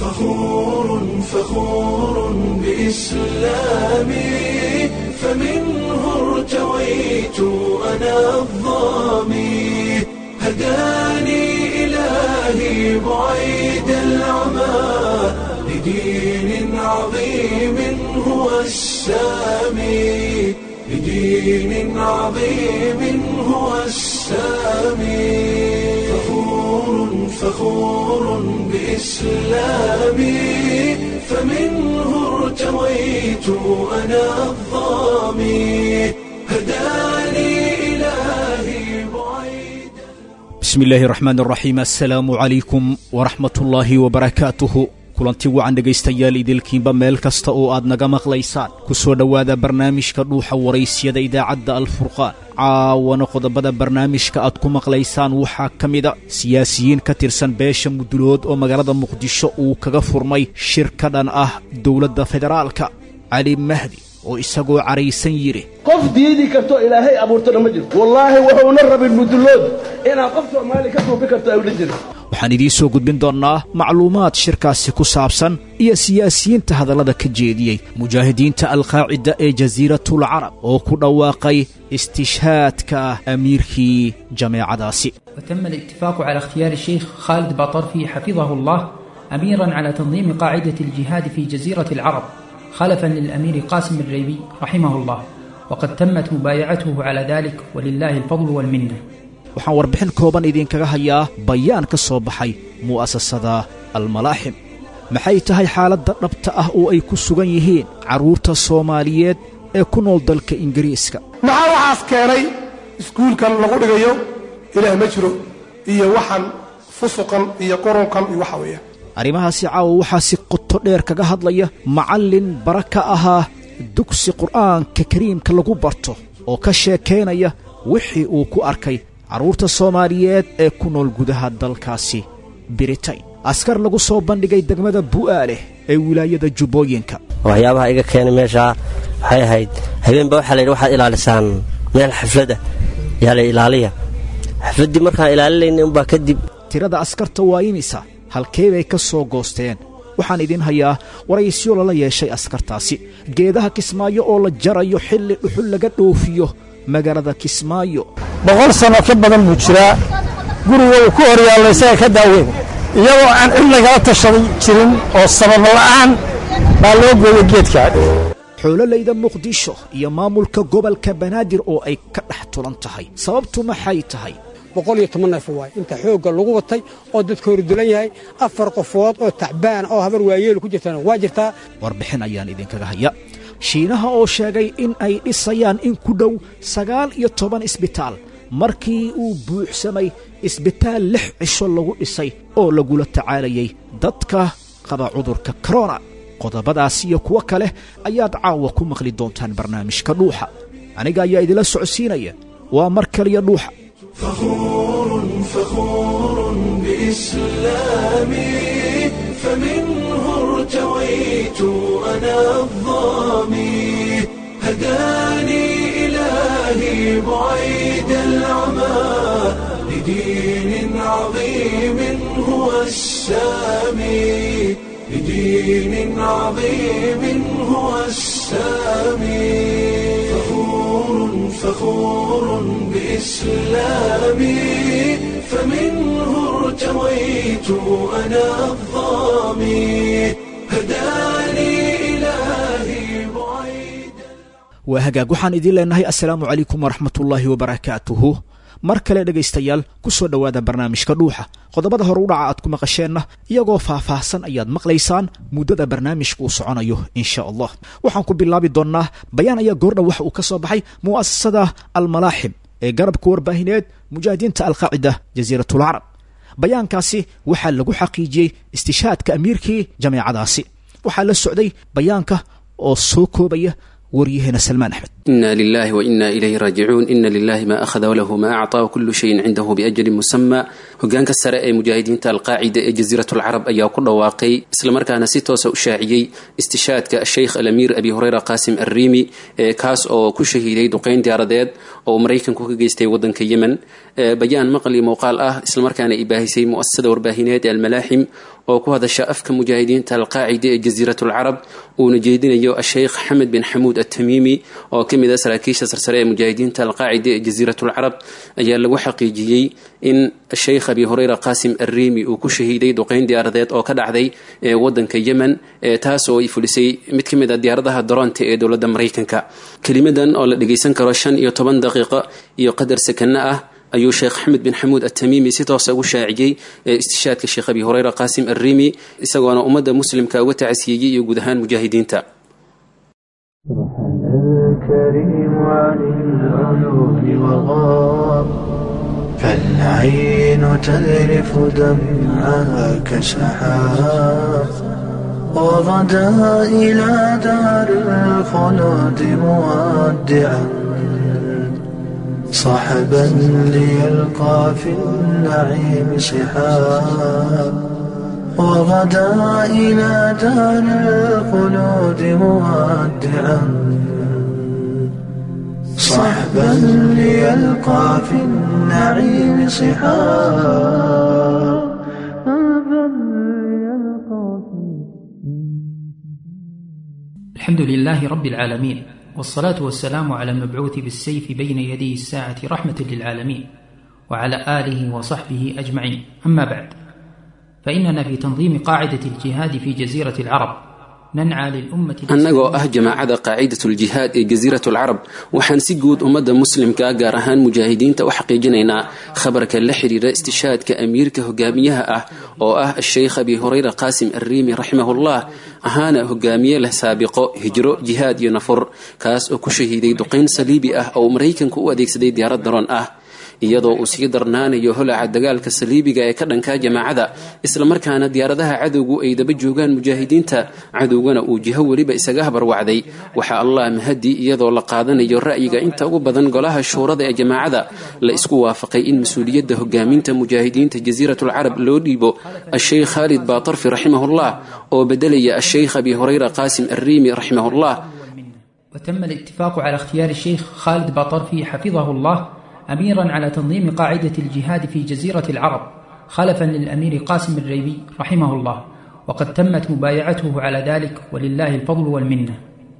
فخور بإسلامي فمنه ارتويت أنا الظامي هداني إلهي بعيد العمى لدين عظيم هو السامي لدين عظيم هو السامي فخور بإسلامي فمنه ارتويت أنا الظامي هداني إلهي بعيد. بسم الله الرحمن الرحيم. السلام عليكم ورحمة الله وبركاته. kulanti wacan dhegaystayaal idilkiinba meel kasta oo aad naga maqlaysaan ku soo dhowaada barnaamijka dhuuxa waraysyada idaacadda alfurqaan. caawana qodobada barnaamijka aad ku maqlaysaan waxaa ka mida siyaasiyiin ka tirsan beesha mudulood oo magaalada muqdisho uu kaga furmay shir ka dhan ah dowladda federaalka. cali mahdi oo isagoo caraysan yidhi qof diidi karto ilaahay abuurtana ma jirto. wallaahi wuxuuna rabin mudulood inaa qof soomaali ka tuubi karto ay odhan jirin. waxaan idiin soo gudbin doonnaa macluumaad shirkaasi ku saabsan iyo siyaasiyiinta hadallada ka jeediyey mujaahidiinta alqaacida ee jasiiratul carab oo ku dhawaaqay istishhaadka amiirkii jameecadaasi. وتم الاتفاق على اختيار الشيخ خالد باطرفي حفظه الله أميرا على تنظيم قاعدة الجهاد في جزيرة العرب خلفا للأمير قاسم الريبي رحمه الله، وقد تمت مبايعته على ذلك ولله الفضل والمنة. waxaan warbixin kooban idinkaga hayaa bayaan ka soo baxay mu'asasada almalaaxim. maxay tahay xaaladda dhabta ah oo ay ku sugan yihiin carruurta soomaaliyeed ee ku nool dalka ingiriiska? maxaa waxaas keenay iskuulkan lagu dhigayo ilaah ma jiro iyo waxan fusuqan iyo qurunkan iyo waxa weeyaan arrimahaasi caawa waxaa si qoto dheer kaga hadlaya macallin baraka ahaa dugsi qur'aanka kariimka lagu barto oo ka sheekaynaya wixii uu ku arkay carruurta soomaaliyeed ee ku nool gudaha dalkaasi biritain. askar lagu soo bandhigay degmada bu'aaleh ee wilaayada jubbooyinka. waxyaabaha iga keenay meeshaa waxay ahayd habeenba waxaa layidhi waxaad ilaalisaan meel xafladda yaa la ilaaliya. xafladdii markaan ilaalinaynay unbaa kadib tirada askarta waa imisa, halkee bay ka soo goosteen? waxaan idin hayaa waraysyo lala yeeshay askartaasi. geedaha kismaayo oo la jarayo xilli dhuxul laga dhoofiyo magaalada kismaayo. 100 sano ka badan buu jiraa. guriga uu ku horyaalay isaga ka daaweyn iyagoo aan cid lagala tashaday jirin oo sabab la'aan baa loo gooyay geedka. xoololayda muqdisho iyo maamulka gobolka banaadir oo ay ka dhex tulan tahay. sababtu maxay tahay? 110 neef waay inta xoogga lagu watay oo dadka hordulan yahay 4 qofood oo tacbaan oo habar waayeel ku jirtaan waa jirtaa. warbixin ayaan idinkaga haya. shiinaha oo sheegay in ay dhisayaan in ku dhow 19 isbitaal markii uu buuxsamay isbitaal 6 cisho lagu dhisay oo lagula tacaalayay dadka qaba cudurka corona. qodobadaas iyo kuwo kale ayaad caawa ku maqli doontaan barnaamijka dhuuxa. aniga ayaa idila socodsiinaya. waa mar kaliya dhuuxa. فخور بإسلامي فمنه ارتويت أنا الظامي هداني إلهي بعيد العمى لدين عظيم هو السامي لدين عظيم هو السامي فخور بإسلامي فمنه ارتويت أنا الظامي هداني إلهي بعيد. waa hagaag waxaan idiin leenahay assalaamu calaykum waraxmatullaahi wabarakaatuhu. mar kale dhegaystayaal ku soo dhowaada barnaamijka dhuuxa. qodobada hore u dhaca aad ku maqasheenna iyagoo faahfaahsan ayaad maqlaysaan muddada barnaamijka uu soconayo insha allah. waxaan ku bilaabi doonnaa bayaan ayaa goordhow waxa uu ka soo baxay mu'asasada almalaaxim ee garabka warbaahineed mujaahidiinta alqaacida jasiiratul carab. bayaankaasi waxaa lagu xaqiijiyey istishhaadka amiirkii jameecadaasi. waxaa la socday bayaanka oo soo koobaya وريهنا سلمان أحمد. إنا لله وإنا إليه راجعون. إن لله ما أخذ وله ما أعطى وكل شيء عنده بأجل مسمى. هجان كسر مجاهدين القاعدة جزيرة العرب أيا كل واقعي إسلام كان سيتوس أشاعي استشهاد كالشيخ الأمير أبي هريرة قاسم الريمي كاس أو كشهيدي دقين ديارداد أو مريكان كوكيستي ودن كيمن بيان مقلي موقال إسلام كان إباهي سي مؤسسة ورباهينات الملاحم oo ku hadasha afka mujaahidiinta alqaacida ee jasiiratul carab uuna jeedinayo asheykh xamed bin xamuud atamiimi oo ka mid ah saraakiisha sarsare ee mujaahidiinta alqaacida ee jasiiratul carab ayaa lagu xaqiijiyey in sheykh abi hurayra qaasim arriimi uu ku shahiiday duqeyn diyaaradeed oo ka dhacday wadanka yemen taas oo ay fulisay mid ka mid ah diyaaradaha daroonta ee dowladda maraykanka. kelimadan oo la dhageysan karo 15 daqiiqo iyo qadar sakana ah ayuu sheekh xamed bin xamuud atamiimi si toos ugu shaaciyey istishaadka sheekh abi hurayra qaasim arriimi isagoona ummadda muslimka uga tacsiiyey iyo guud ahaan mujaahidiinta. فالعين تذرف دمعها كسحاب وغدا إلى دار الخلود مودعا صحبا ليلقى في النعيم صحاب وغدا إلى دار الخلود مودعا صحبا ليلقى في النعيم صحاب. الحمد لله رب العالمين، والصلاة والسلام على المبعوث بالسيف بين يدي الساعة رحمة للعالمين وعلى آله وصحبه أجمعين. أما بعد، فإننا في تنظيم قاعدة الجهاد في جزيرة العرب ننعى للأمة annagoo ah jamaacada qaacidatul jihaad ee jasiiratul carab waxaan si guud ummadda muslimka gaar ahaan mujaahidiinta u xaqiijinaynaa khabarka la xiriira istishaadka amiirka hogaamiyaha ah oo ah sheekh abi hurayra qaasim arriimi raximahullah ahaana hogaamiye leh saabiqo hijro jihaad iyo nafur kaas oo ku shahiiday duqeyn saliibi ah oo maraykanku u adeegsaday diyaarad daroon ah iyadoo uu sii darnaanayo holaca dagaalka saliibiga ee ka dhanka jamaacada isla markaana diyaaradaha cadowgu ay daba joogaan mujaahidiinta cadowgana uu jiho weliba isaga habarwacday waxa allah mahadi iyadoo la qaadanayo ra'yiga inta ugu badan golaha shuurada ee jamaacada la isku waafaqay in mas'uuliyadda hogaaminta mujaahidiinta jasiiratul carab loo dhiibo asheykh Khalid Batarfi rahimahullah oo bedelaya asheykh abi hurayra qaasim arriimi rahimahullah. وتم الاتفاق على اختيار الشيخ خالد باطرفي حفظه الله أميرا على تنظيم قاعدة الجهاد في جزيرة العرب خلفا للأمير قاسم الريبي رحمه الله، وقد تمت مبايعته على ذلك ولله الفضل والمنة.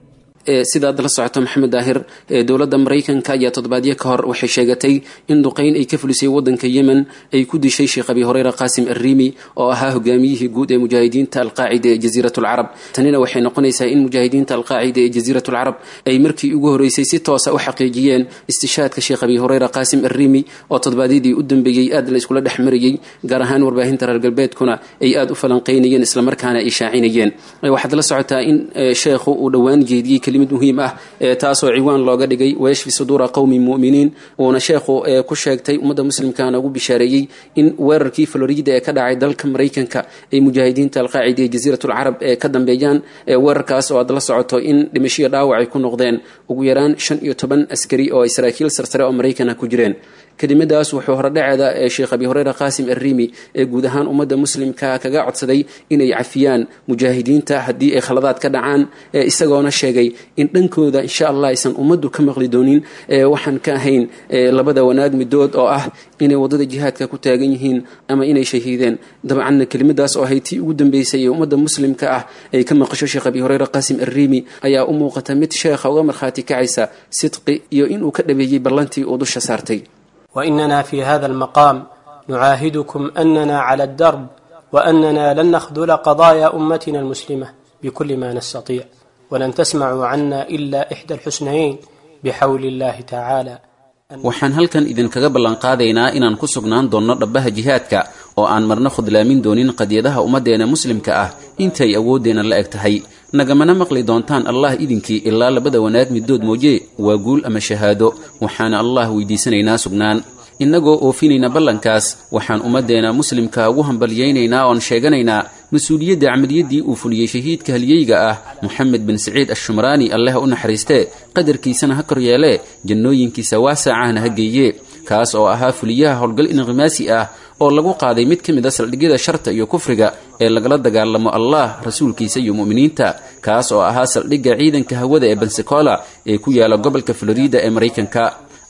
sidaad la socoto maxamed daahir dowladda maraykanka ayaa toddobaadyo ka hor waxay sheegatay in duqeyn ay ka fulisay wadanka yemen ay ku dishay sheekh abi hurayra qaasim arriimi oo ahaa hogaamiyihii guud ee mujaahidiinta alqaacida ee jasiiratul carab. tanina waxay noqonaysaa in mujaahidiinta alqaacida ee jasiiratul carab ay markii ugu horeysay si toosa u xaqiijiyeen istishaadka sheekh abi hurayra qaasim arriimi oo toddobaadyadii u dambeeyey aad la iskula dhex marayey gaar ahaan warbaahinta reer galbeedkuna ay aad u falanqaynayeen islamarkaana ay shaacinayeen. waxaad la socotaa in sheekhu uu dhowaan jeediyey kelimad muhiim ah taasoo ciwaan looga dhigay wayashfi suduura qawmi mu'miniin uuna sheekhu ku sheegtay ummadda muslimkaana ugu bishaareeyey in weerarkii Florida ee ka dhacay dalka maraykanka ay mujaahidiinta alqaacida ee jasiiratul carab ka dambeeyaan weerarkaas oo aad la socoto in dhimasho dhaawac ay ku noqdeen ugu yaraan 15 askari oo Israa'iil sarsare oo Maraykanka ku jireen. kelimadaas wuxuu horadhaceeda sheekh abi hurayra qaasim arriimi ee guud ahaan ummadda muslimka kaga codsaday inay cafiyaan mujaahidiinta haddii ay khaladaad ka dhacaan isagoona sheegay in dhankooda insha Allah aysan ummaddu ka maqli doonin waxaan ka ahayn labada wanaag midood oo ah inay wadada jihaadka ku taagan yihiin ama inay shahiideen. dabcan kelimadaas oo haytii ugu dambeysay ee ummadda muslimka ah ay ka maqasho sheekh abi hurayra qaasim arriimi ayaa u muuqata mid sheekha uga markhaati kacaysa sidqi iyo inuu ka dhabeeyey ballantii uu dusha saartay. وإننا في هذا المقام نعاهدكم أننا على الدرب وأننا لن نخذل قضايا أمتنا المسلمة بكل ما نستطيع ولن تسمعوا عنا إلا إحدى الحسنيين بحول الله تعالى. waxaan halkan idinkaga ballan qaadaynaa inaan ku sugnaan doonno dhabbaha jihaadka oo aan marna khudlaamin doonin qadiyadaha ummadeena muslimka ah intay awoodeena la eg tahay. nagamana maqli doontaan allah idinkii ilaa labada wanaag midood mooye waa guul ama shahaado. waxaana allah weydiisanaynaa sugnaan. innagoo oofinayna ballankaas waxaan ummadeena muslimka ugu hambalyaynaynaa oon sheeganaynaa mas-uuliyadda camaliyadii uu fuliyey shahiidka halyeyga ah moxamed bin saciid ashumraani allah u naxariistee qadarkiisana ha kor yeelee jannooyinkiisa waasaacahna ha geeye. kaas oo ahaa fuliyaha howlgal inqimaasi ah oo lagu qaaday mid ka mid a saldhigyada sharta iyo kufriga ee lagala dagaalamo allah rasuulkiisa iyo mu'miniinta. kaas oo ahaa saldhigga ciidanka hawada ee Pensacola ee ku yaala gobolka Florida ee Maraykanka.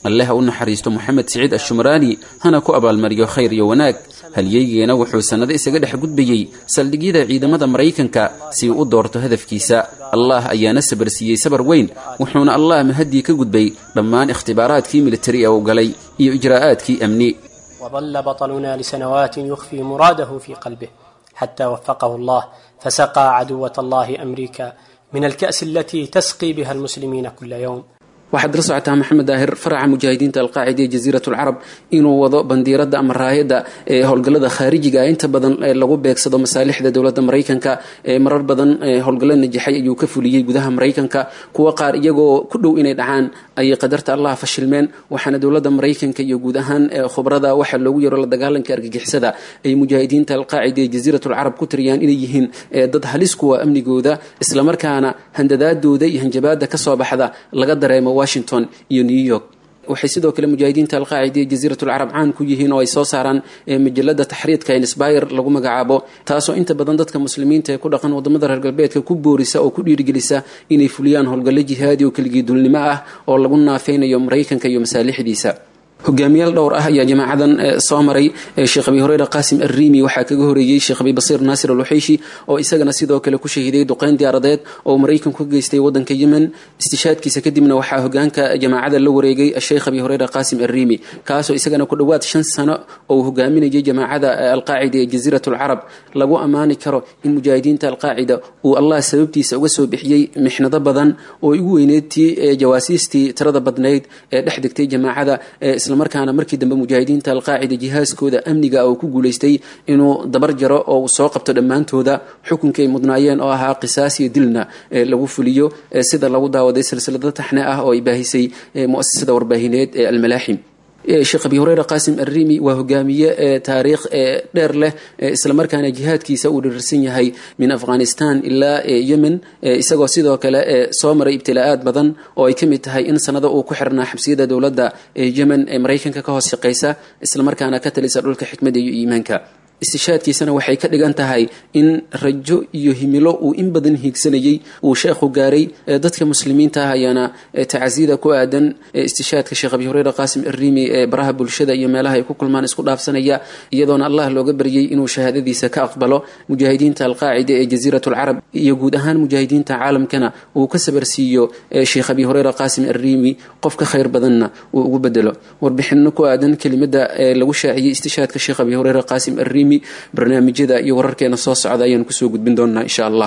alle ha u naxariisto moxamed siciid ashumraani hana ku abaalmariyo khayr iyo wanaag halyeygeena wuxuu sannado isaga dhex gudbayey saldhigyada ciidamada maraykanka si uu u doorto hadafkiisa allah ayaana sabar siiyey sabar weyn wuxuuna allah mahadii ka gudbay dhammaan ikhtibaaraadkii militari ee uu galay iyo ijraa'aadkii amni وظل بطلنا لسنوات يخفي مراده في قلبه حتى وفقه الله فسقى عدوة الله أمريكا من الكأس التي تسقي بها المسلمين كل يوم. waxaad la socotaa maxamed daahir faraca mujaahidiinta alqaacida ee jasiirat alcarab inuu wado bandiirada ama raayada ee howlgallada khaarijiga inta badan lagu beegsado masaalixda dowladda maraykanka marar badan howlgallo najaxay ayuu ka fuliyey gudaha maraykanka kuwa qaar iyagoo ku dhow inay dhacaan ayay qadarta allah fashilmeen waxaana dowladda maraykanka iyo guud ahaan khubrada waxa loogu yaro la dagaalanka argagixisada ay mujaahidiinta alqaacida ee jasiirat alcarab ku tiriyaan inay yihiin dad halis kuwa amnigooda isla markaana handadaadooda iyo hanjabaada ka soo baxda laga dareemo Washington iyo New York waxay sidoo kale mujaahidiinta alqaacida ee jasiiratul carab caan ku yihiin oo ay soo saaraan majalada taxriidka inspire lagu magacaabo taasoo inta badan dadka muslimiinta ee ku dhaqan wadamada reer galbeedka ku boorisa oo ku dhiirigelisa inay fuliyaan howlgallo jihaadi oo keligii dulnimo ah oo lagu naafeynayo maraykanka iyo masaalixdiisa hogaamiyaal dhowr ah ayaa jamaacadan soo maray sheekh abi hurayra qaasim arriimi waxaa kaga horeeyey sheekh abi basiir naasir al-wuxayshi oo isagana sidoo kale ku shahiiday duqeyn diyaaradeed oo maraykanku ka geystay wadanka yemen istishaadkiisa kadibna waxaa hogaanka jamaacada la wareegay sheekh abi hurayra qaasim arriimi kaasoo isagana ku dhawaad 5 sano oo hogaaminayay jamaacada alqaacida ee jasiiratul carab lagu amaani karo in mujaahidiinta alqaacida uu allah sababtiisa uga soo bixiyay mixnado badan oo ugu weyneedtii jawaasiistii tirada badnayd ee dhex degtay jamaacada markaana markii dambe mujaahidiinta alqaacida jihaaskooda amniga oo ku guuleystay inuu dabar jaro oo soo qabto dhammaantooda xukunkay mudnaayeen oo ahaa qisaas iyo dilna lagu fuliyo sida lagu daawaday silsilada taxne ah oo ay baahisay mu'assasada warbaahineed ee almalaaxim sheekh abi hurayra qaasim arriimi waa hogaamiye taariikh dheer leh isla markaana jihaadkiisa uu dhirsan yahay min afghanistan ilaa yemen isagoo sidoo kale soo maray ibtilaa'aad badan oo ay kamid tahay in sanado uu ku xirnaa xabsiyada dowladda yemen ee maraykanka ka hoos shaqeysa isla markaana ka talisa dhulka xikmadda iyo iimaanka istishaadkiisana waxay ka dhigan tahay in rajo iyo himilo uu in badan hiigsanayay uu sheekhu gaaray dadka muslimiinta ah ayaana tacasiida ku aadan istishaadka sheekh abi hurayra qaasim arriimi ee baraha bulshada iyo meelaha ay ku kulmaan isku dhaafsanaya iyadoona allah looga baryay inuu shahaadadiisa ka aqbalo mujaahidiinta alqaacida ee jasiiratul carab iyo guud ahaan mujaahidiinta caalamkana uu ka sabarsiiyo sheekh abi hurayra qaasim arriimi qofka khayr badanna uu ugu bedelo warbixino ku aadan kelimada lagu shaaciyay istishaadka sheekh abi hurayra qaasim arriimi barnaamijyada iyo wararkeena soo socda ayaan kusoo gudbin doonaa insha Allah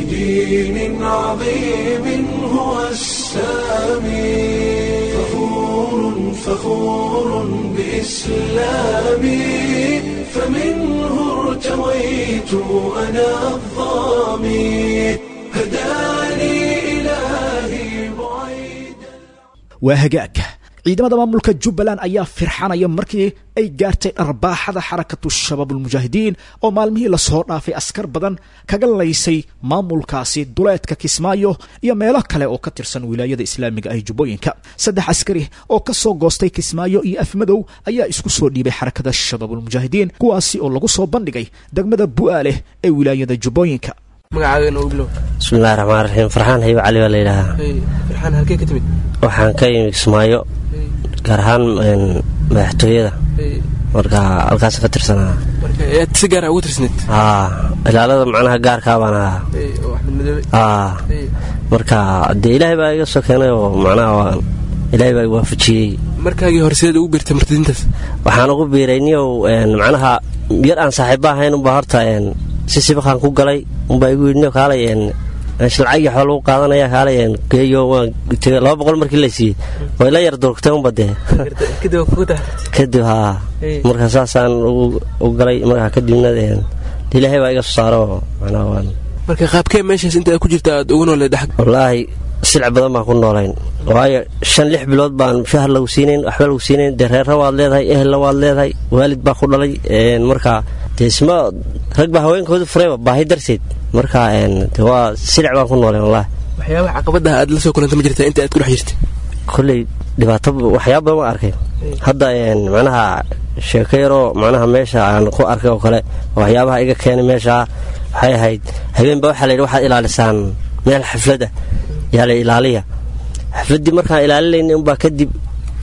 بدين عظيم هو السامي فخور بإسلامي فمنه ارتويت أنا الظامي هداني إلهي بعيد وهجاك ciidamada maamulka Jubbaland ayaa firxanaya markii ay gaartay arbaaxada xarakatu shabaabul mujaahidiin oo maalmihii la soo dhaafay askar badan kaga laysay maamulkaasi duleedka Kismaayo iyo meelo kale oo ka tirsan wilaayada islaamiga ah Jubbooyinka 3 askari oo ka soo goostay Kismaayo iyo Afmadow ayaa isku soo dhiibay xarakada shabaabul mujaahidiin kuwaasi oo lagu soo bandhigay degmada Bu'aale ee wilaayada Jubbooyinka magacaaga oo glo bismillaahir rahmaanir rahiim farxaan hayo cali wala ilaaha farxaan halkee ka timid waxaan ka yimid Kismaayo gaar ahaan madaxtooyada marka halkaas ka tirsanaa marka aad si gaar ah ugu tirsaneed ilaalada macnaha gaarka baan marka de ilaahay baa iga soo keenay oo macnaha ilaahay baa waafajiyay markaagii horseed ugu biirtay martidintaas waxaan ugu biirayniyo macnaha yar aan saaxiibo ahayn u baharta si sibaqan ku galay baa igu yidhi kaalay shalcayga xoolo u qaadanaya kaalayeen geeyo waan 200 markii la siiyay way la yar durugtay un bade kadib marka saasaan u galay marka kadibna ilaahay baa iga soo saaro macnaha marka qaabkee meeshaas inta ku jirta aad ugu noolay dhaxal wallaahi silc badan baan ku noolayn waayo 5-6 bilood baan shahar lagu siinayn waxba lagu siinayn dereero waad leedahay ehel waad leedahay waalid baa ku dhalay marka deesma rag baa haweenkooda furay baahi darteed marka waa silc baan ku noolay wallaahi waxyaabaha caqabadaha aad la soo kulantay ma jirtaa inta aad ku dhex jirtay kulli dhibaato waxyaabo ma arkay hadda macnaha sheekayro macnaha meesha aan ku arkay oo kale waxyaabaha iga keenay meesha waxay ahayd habeen baa waxa la yiraahdaa waxaad ilaalisaan meel xaflada yaa la ilaaliya xafladii markaan ilaalinaynay baa kadib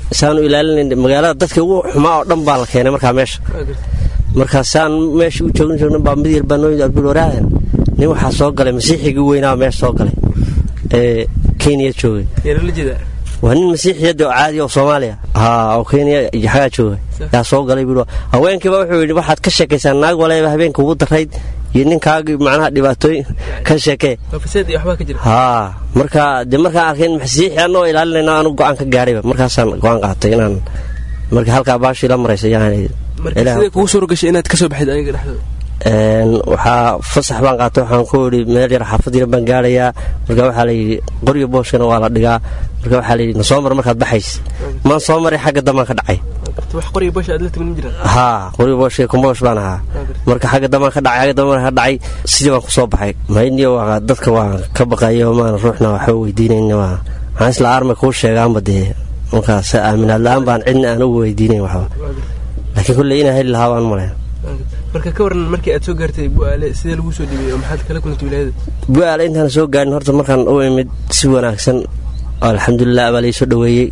saanu ilaalinayn magaalada dadka ugu xumaa oo dhan baa la keenay markaa meesha markaa saan meesha u joogin baa mid yar banooyin abdulwaraahan nin waxaa soo galay masiixigii weynaa meesha soo galay ee Kenya joogay waa nin masiixiyad oo caadi oo Soomaaliya oo Kenya jaxaa joogay yaa soo galay biro haweenkiiba wuxuu yiri waxaad ka sheekaysan naag walaal habeenka ugu darayd iyo ninkaagi macnaha dhibaatooyin ka sheekay fasaad iyo waxba ka jira marka markaa arkeen masiixi anoo ilaalinayna aanu go'aan ka gaaray markaasaan go'aan qaatay inaan marka halka baashi la mareysay yaani marka kugu soo rogashay inaad ka soo baxid ayaga dhaxdooda waxaa fasax baan qaatay waxaan ku yiri meel yar xaafad yar baan gaarayaa marka waxaa la yiri qoryo booshkana waa la dhigaa marka waxaa la yiri soo mar markaad baxays ma soo maray xagga damaan ka dhacay wax qoryo boosh aad la timin jiraan qoryo boosh ku moosh baan ahaa marka xagga damaan ka dhacay sidii baan ku soo baxay maayniyo waa dadka waa ka baqayo ma ruuxna waxa weydiinayna waa aan isla arma ku sheegaan badee markaas aaminaad la'aan baan cidna aan u weydiinay waxa laakiin kulli ina heli lahaa waan maray marka ka waran markii aad soo gaartay Bu'aale sidee lagu soo dhibay oo maxaad kala kulantay wilaayada Bu'aale intaan soo gaarin horta markaan u imid si wanaagsan alxamdulillah baa la soo dhaweeyay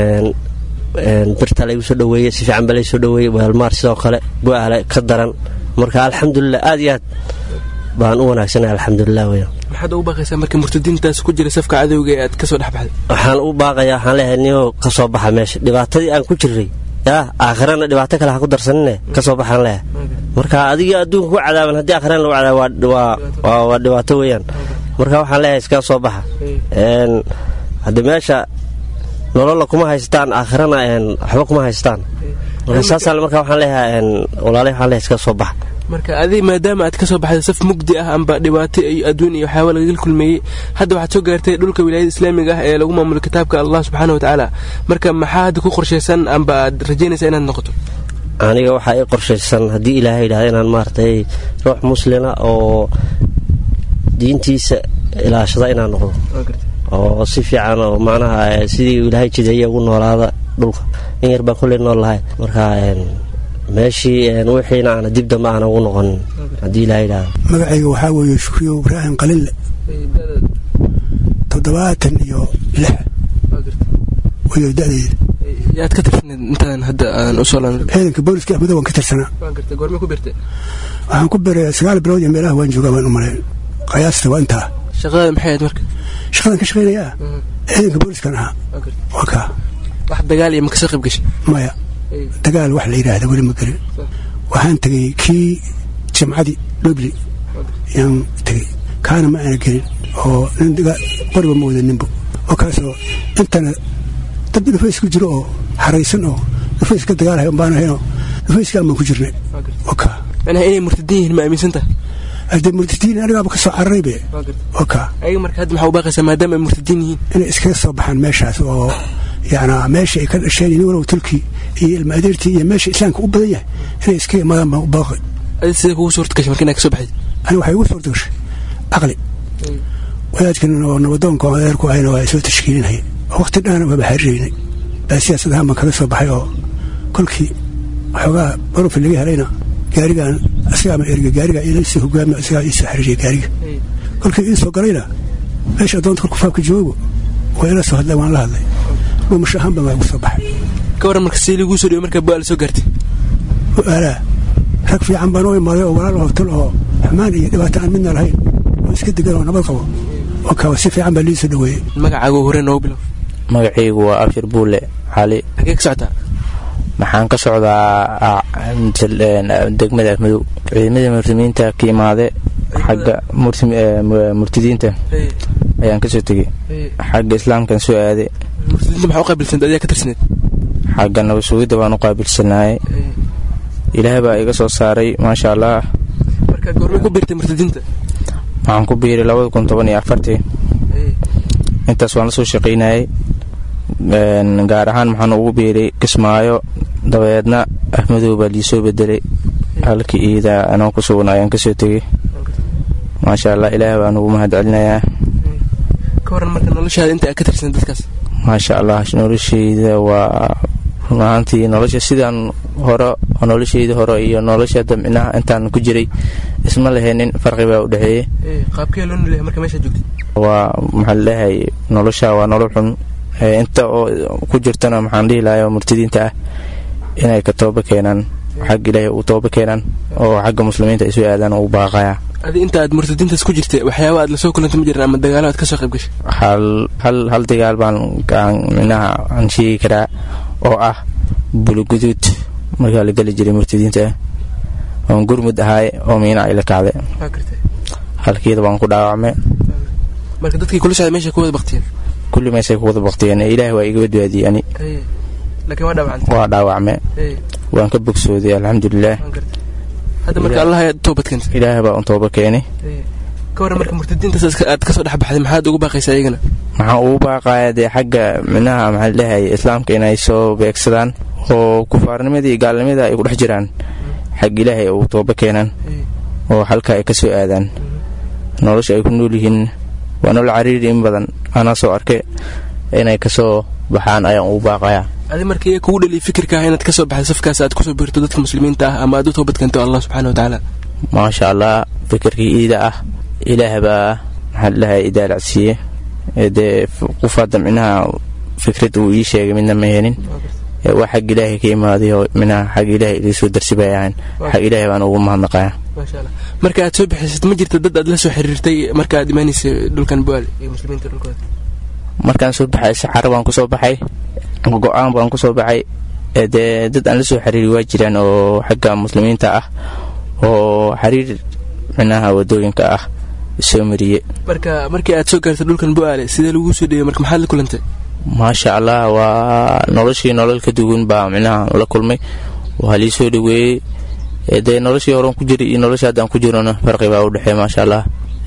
birta la soo dhaweeyay si fiican baa la soo dhaweeyay waalmaar sidoo kale Bu'aale ka daran marka alxamdulillah aad iyo aad baan u wanaagsanahay alxamdulillah weeyo maxaad u baaqaysaa markii murtadiintaas ku jira safka cadawga ee aad ka soo dhaxbaxday waxaan u baaqayaa waxaan leeyahay niyo ka soo baxa meesha dhibaatadii aan ku jiray aakhirana dhibaato kale ha ku darsanine ka soo baxaan leh marka adiga adduunka ku cadaaban haddii aakhirana lagu cadaabo waa dhibaato weeyaan marka waxaan leeyahay iska soo baxa hadda meesha nolol kuma haystaan aakhirana waxba kuma haystaan marka saasaan marka waxaan leeyahay walaalahay waxaan leeyahay iska soo baxa marka adii maadaama aad ka soo baxday saf mugdi ah amba dhibaato ay adduun iyo waxyaabo laga kulmeeyay hadda waxaad soo gaartay dhulka wilaayada islaamiga ah ee lagu maamulo kitaabka Allah subhanahu wa ta'ala marka maxaa hadda ku qorsheysan amba aad rajaynaysaa inaad noqoto aniga waxa ay qorsheysan hadii Ilaahay yiraahdo inaan maartay ruux muslima oo diintiisa ilaashada inaan noqdo oo si fiican oo macnaha sidii Ilaahay jideeyay ugu noolaada dhulka in yar baa kulay noolahay marka meeshii wixiina aan dib damba aan ugu noqon hadii Ilaahay yiraahdo magacayga waxa weeye Shukriyo Ibrahim Qalil 76 wayo dadii yaad ka tirsanay intaan hadda aan u soo laabnay ciidanka booliska Ahmed waan ka tirsanaa goorma ku birtay waxaan ku biray 9 bilood iyo meelaha waan joogaa waan u maray qiyaasta waa inta shaqada maxay ahayd marka shaqadan ka shaqeynaya ciidanka booliska aha waka wax dagaal iyo makasoo qayb gashay maya dagaal wax la yiraahdo wali ma galin waxaan tagay kii jamcadii dhobli yaan tagay kaana ma ana gelin oo nin qorba mooda nimbo oo kaasoo intana dad nafis ku jiro oo xaraysan oo nafis ka dagaalahay baan hayno nafis ka ma ku jirnay waka ana inay murtadiin ma aaminsantaa hadda murtadiin aniga ba ka soo cararaybe waka ay marka hadda maxaa u baaqaysaa maadaama murtadiin yihiin inay iska soo baxaan meeshaas oo yaana meesha ay ka dhasheen in walaw tulki iyo ilmaadeertii iyo meesha islaamka u badan yahay inay iska imaadaan baa u baaqay sida kugu suurta gashay markii aad ka soo baxday ani waxay ugu suurta gashay aqli wadaadkan oo nabadoonka adeerku ahayna waa soo tashkiilinay waqti dhan waa baxariinay siyaasadaha ma kala soo baxay oo kolkii xogaa barofil laga helayna gaarigan asaga ma erga gaariga ila si hogaamiyo asaga ii soo xiriiriyay gaariga kolkii ii soo galayna meesha doonta ku faafka joogo waa ila soo hadlay waan la hadlay ومش أهم بما يوصل بحر كورا مركزي لي جوسر يومك بقى لسوقرتي لا هك في عم بنوي ما ولا له طلعوا حماني إذا تعال منا الهين ويسكت قالوا أنا بلقوا وكواسي في عم بليس دوي مقع هورين نوبلو مقعي هو أبشر بولة علي هيك ساعتها maxaan ka socdaa degmada Afmadow ciidamada murtimiinta ka imaade xagga murtidiinta ayaan ka soo tagay xagga islaamkan soo aaday murtidiinta maxaa u qaabilsan adiga ka tirsaneed xagga nabadsuugida baan u qaabilsanaay ilaahay baa iga soo saaray maasha Allah marka goorma ku biirtay murtidiinta waxaan ku biiray 2014 intaas waan la soo shaqeynayay gaar ahaan maxaan ugu biiray Kismaayo dabeedna Ahmadow baa liisoo bedelay halkii iida anoo ku sugnayaan ka soo tagay maasha Allah ilaahay baan ugu mahadcelinayaa kooran marka noloshaada inta ka tirsan dadkaas maasha Allah noloshayda waa maantii nolosha sidaan hore noloshayda hore iyo nolosha damcinaha intaan ku jiray isma laheenin farqi baa u dhaxeeyay qaabkee loo leeyahay marka meesha joogtay waa maxaa leeyahay nolosha waa nolol xun inta oo ku jirtana maxaan dhihi lahaa murtadiinta ah inay ka tooba keenaan xagga ilaahay u tooba keenaan oo xagga muslimiinta ay soo aadaan oo u baaqaya adi inta aad murtadiintaas ku jirtay waxyaabo aad la soo kulantay ma jiraan ama dagaalo aad ka soo qayb gashay hal dagaal baan minaha aan sheegi karaa oo ah buluguduud markaa la geli jiray murtadiinta oon gurmud ahaay oo miina ay la kacday halkeeda baan ku dhaawacmay marka dadkii kula socday meesha ku wada baqtiyeen kulli meesha ku wada baqtiyeen ilaahay waa iga badbaadiyay ani laakiin waa dhaawacmay waan ka bogsooday alxamdulillaah hadda marka allah ayaa toobad keentay ilaahay baa tooba keenay ka waran marka murtadiintaas aad ka soo dhex baxday maxaad ugu baaqaysaa iyagana maxaan ugu baaqayaa dee xagga minaha maxaa leeyahay islaamka inay soo beegsadaan oo kufaarnimadii iyo gaalnimadii ay ku dhex jiraan xag ilaahay uu tooba keenaan oo halka ay ka soo aadaan nolosha ay ku nool yihiin waa nolol cariiri in badan anaa soo arkay inay ka soo baxaan ayaan ugu baaqayaa adi markii kugu dhaliy fikirka ah inaad ka soo baxday safkaas aad ku soo biirto dadka muslimiinta ah ama aad u toobad keento Allah subhanahu wa ta'ala maasha Allah fikirkii ida ah ilaahay baa maxaa lahayd idaalacsiye de qofada minaha fikrad uu ii sheegay midna ma helin waa xag ilaahay ka imaaday oo minaha xag ilaahay ii soo darsibayaan xag ilaahay baan ugu mahadnaqayaa maasha Allah marka aad soo bixisay ma jirto dad aad la soo xiriirtay marka aad imaanaysay dhulkan Bu'aal ee muslimiinta dhulkooda markaan soo baxay saxaro baan ku soo baxay go'aan baan ku soo baxay dad aan la soo xiriiri waa jiraan oo xagga muslimiinta ah oo xiriir minaha wadooyinka ah soo mariyay marka markii aad soo gaartay dhulkan Bu'aal sidee lagu soo dheeyay marka maxaad la kulantay maasha Allah waa nolol ka duwan baa minaha la kulmay waa li soo dhaweeyay noloshii hore ku jiray iyo nolosha hadda aan ku jirno farqi baa u dhaxeeya maasha Allah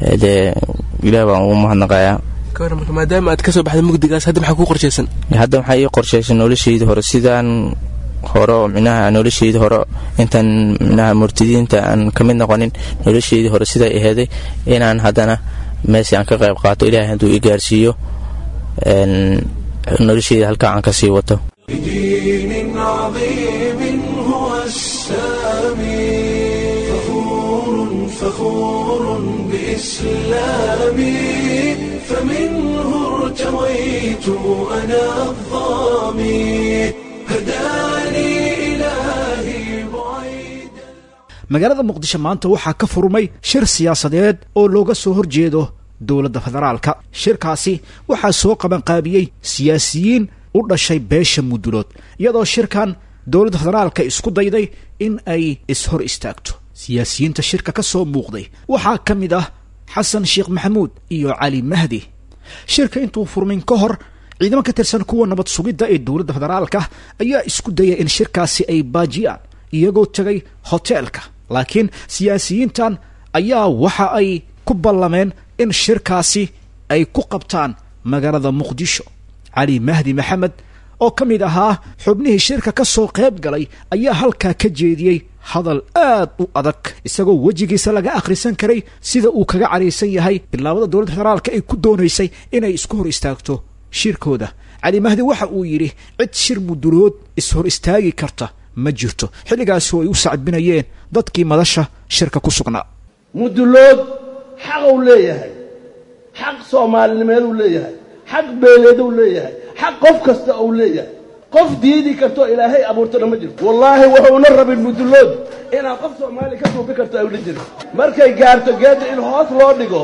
ilaahay baan ugu mahadnaqayaa marka maadaama aad ka soo baxday mugdigaas hadda maxaa ku qorshaysan hadda maxaa ii qorshaysan noloshayda hore sidaan hore minaha noloshayda hore intaan minaha murtadiinta aan ka mid noqonin noloshayda hore siday aheeday inaan haddana meesha aan ka qayb qaato ilaahay hadduu i gaarsiiyo noloshayda halkaa aan ka sii wato فخور بإسلامي فمنه ارتويت أنا الظامي هداني إلهي بعيد magaalada muqdisho maanta waxaa ka furmay shir siyaasadeed oo looga soo horjeedo dowladda federaalka shirkaasi waxaa soo qabanqaabiyey siyaasiyiin u dhashay beesha mudulood iyadoo shirkan dowladda federaalka isku dayday in ay ishor istaagto siyaasiyiinta shirka ka soo muuqday waxaa ka mid ah xasan sheekh maxamuud iyo cali mahdi shirka intuu furmin ka hor ciidamo ka tirsan kuwa nabad sugidda ee dowladda federaalka ayaa isku dayay in shirkaasi ay baajiyaan iyagoo tegay hoteelka laakiin siyaasiyiintan ayaa waxa ay ku ballameen in shirkaasi ay ku qabtaan magaalada muqdisho cali mahdi maxamed oo ka mid ahaa xubnihii shirka ka soo qayb galay ayaa halkaa ka jeediyey hadal aad u adag isagoo wejigiisa laga akhrisan karay sida uu kaga caraysan yahay bilaabada dowladda federaalka ay ku doonaysay inay isku hor istaagto shirkooda cali mahdi waxa uu yidhi cid shir mudulood ishor istaagi karta ma jirto xilligaasi oo ay u sacbinayeen dadkii madasha shirka ku sugnaa mudulood xaquu leeyahay xaq soomaalinimeeduu leeyahay xaq beeleeduu leeyahay xaq qof kasta uu leeyahay qof diidi karto ilaahay abuurtana ma jirto wallaahi wuxuuna rabin mudulood inaan qof soomaali ka duubi karto ay odhan jirin markay gaarto geedda in hoos loo dhigo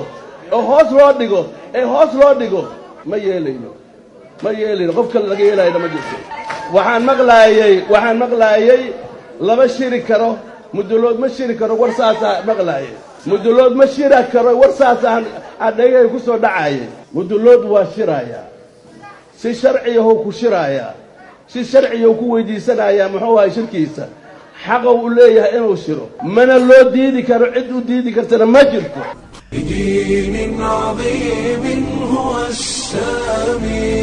hoos loo dhigo ma yeelayno qof kale laga yeelayna ma jirto waxaan maqlaayay lama shiri karo mudulood ma shiri karo war saasaa maqlaayay mudulood ma shira karo war saasaan adhegay ku soo dhacaayay mudulood waa shirayaa si sharciyahu ku shirayaa si sharciyahu ku weydiisanayaa muxuu ahay shirkiisa xaqu u leeyahay inuu shiro mana loo diidi karo cid u diidi kartana ma jirto بدين عظيم هو السامي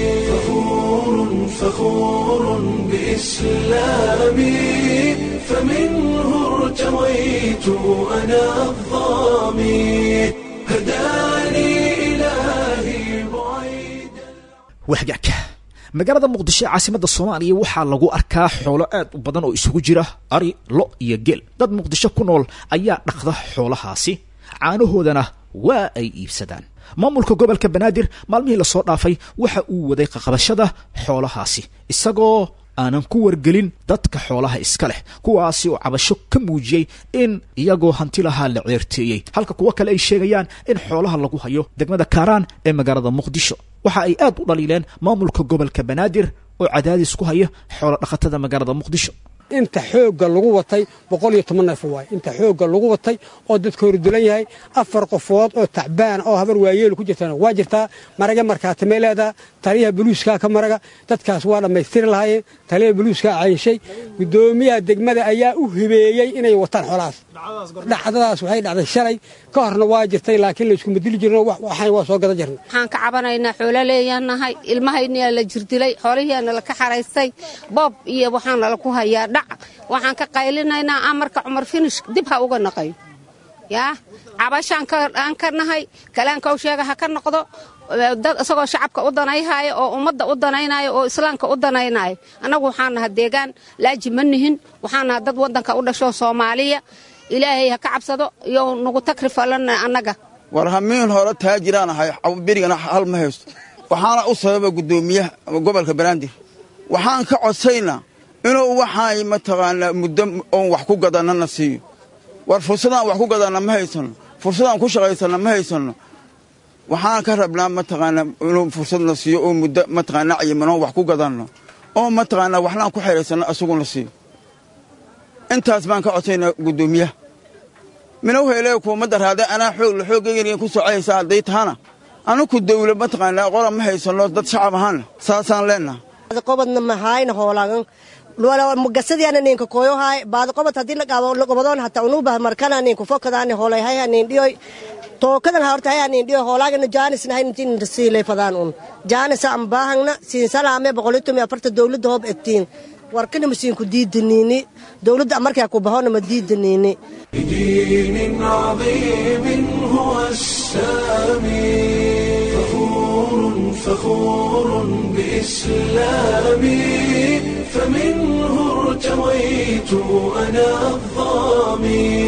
فخور بإسلامي فمنه ارتويت أنا الظامي هداني إلهي بعيد وحجك magaalada muqdisho ee caasimadda soomaaliya waxaa lagu arkaa xoolo aad u badan oo isugu jira ari lo iyo geel dad muqdisho ku nool ayaa dhaqda xoolahaasi caanahoodana waa ay iibsadaan maamulka gobolka banaadir maalmihii lasoo dhaafay waxa uu waday qaqabashada xoolahaasi isagoo aanan ku wargelin dadka xoolaha iska leh kuwaasi oo cabasho ka muujiyey in iyagoo hanti lahaa la ceerteeyey halka kuwo kale ay sheegayaan in xoolaha lagu hayo degmada kaaraan ee magaalada muqdisho waxa ay aad u dhaliileen maamulka gobolka banaadir oo cadaadis ku haya xoolo dhaqatada magaalada muqdisho inta xoogga lagu watay 110 neef waay inta xoogga lagu watay oo dadka hordulan yahay 4 qofood oo tacbaan oo habar waayeel ku jirtaan waa jirtaa maraga markaa tameelada taliyaha buluuska ka maraga dadkaas waa dhameystir lahaayeen taliyaha buluuska caynshay gudoomiyaha degmada ayaa u hibeeyay inay wataan xoolahaas dhacdadaas waxay dhacday shalay ka horna waa jirtay laakiin la isku madili jirno waxaan waa soo gada jirnay waxaan ka cabanaynaa xoolo leeyanahay ilmahayna la jirdilay xoolihiina la ka xaraystay boob iyo waxaan la ku hayaa waxaan ka qaylinaynaa amarka Cumar Finish dib ha uga naqay yaa cabashaan ka nahay kalaanka uu sheega ha ka noqdo dad asagoo shacabka u danayhay oo ummadda u danaynayo oo islaamka u danaynayo anagu waxaan nahay deegaan laajimanihin waxaan nahay dad wadanka u dhasho Soomaaliya ilaahay ha ka cabsado iyo nagu takrifalana anaga war hamiin hore taajiraan ahay birigana hal ma haysto waxaana u sababa gudoomiyaha gobolka Banaadir waxaan ka codsaynaa inuu waxay mataqaanaa muddo oo wax ku gadanana siiyo war fursadaan wax ku gadana ma haysano fursadaan ku shaqaysana ma haysano waxaan ka rabnaa mataqaanaa inuu fursadna siiyo oo muddo mataqaanaa cayimano wax ku gadano oo mataqaanaa waxlaan ku xiriirsana asaguna siiyo intaas baan ka codsaynaa gudoomiyaha minuu heelay xukuumadda raada anaa xoogayeen ku socaysa haday tahana anaku dawlad mataqaanaa qoran ma haysano dad shacab ahaan saasaan leenahay qobadna ma hayna hoolaagan wala mugasadiana ninka koyo hay baad qobad hadii la qobadon hatta unu bah markana ninku fokadaan hoolay hay nin dhiyo tookadan horta hay nin dhiyo hoolaagan jaanis nahay intiin rasiilay fadaan jaanis am baahna siin salaame 140 dawladda hoob egtiin warkana masiin ku diidaniini dawladda markaa ku bahona ma diidaniini دين عظيم هو السامي فخور بإسلامي فمنه ارتويت أنا الظامي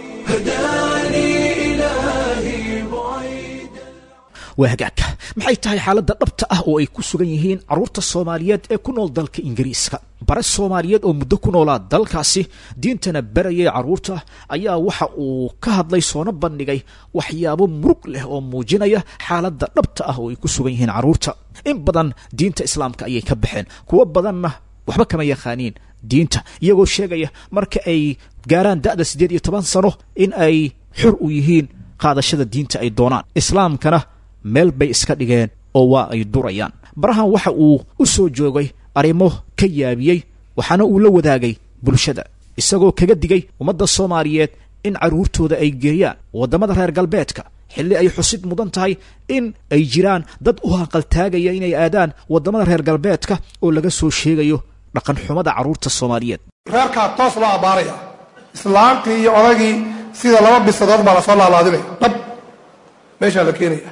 هداني إلهي بعيد وهجاك maxay tahay xaaladda dhabta ah oo ay ku sugan yihiin carruurta Soomaaliyeed ee ku nool dalka Ingiriiska bare Soomaaliyeed oo muddo ku noolaa dalkaasi diintana barayay carruurta ayaa waxa uu ka hadlay soona bandhigay waxyaabo murug leh oo muujinaya xaaladda dhabta ah oo ay ku sugan yihiin carruurta in badan diinta islaamka ayay ka baxeen kuwa badanna waxba kama yaqaaniin diinta iyagoo sheegaya marka ay gaaraan da'da 18 sano in ay xur u yihiin qaadashada diinta ay doonaan islaamkana meel bay iska dhigeen oo waa ay durayaan barahan waxa uu u soo joogay arrimo ka yaabiyey waxaana uu la wadaagay bulshada isagoo kaga digay ummadda Soomaaliyeed in carruurtooda ay geeyaan wadamada reer galbeedka xilli ay xusid mudan tahay in ay jiraan dad u haqaltaagaya inay aadaan wadamada reer galbeedka oo laga soo sheegayo dhaqan xumada carruurta Soomaaliyeed reerka toos loo abaaraya islaamkii iyo odagii sida laba bisadood baa la soo laalaadinay dhab meesha la keenaya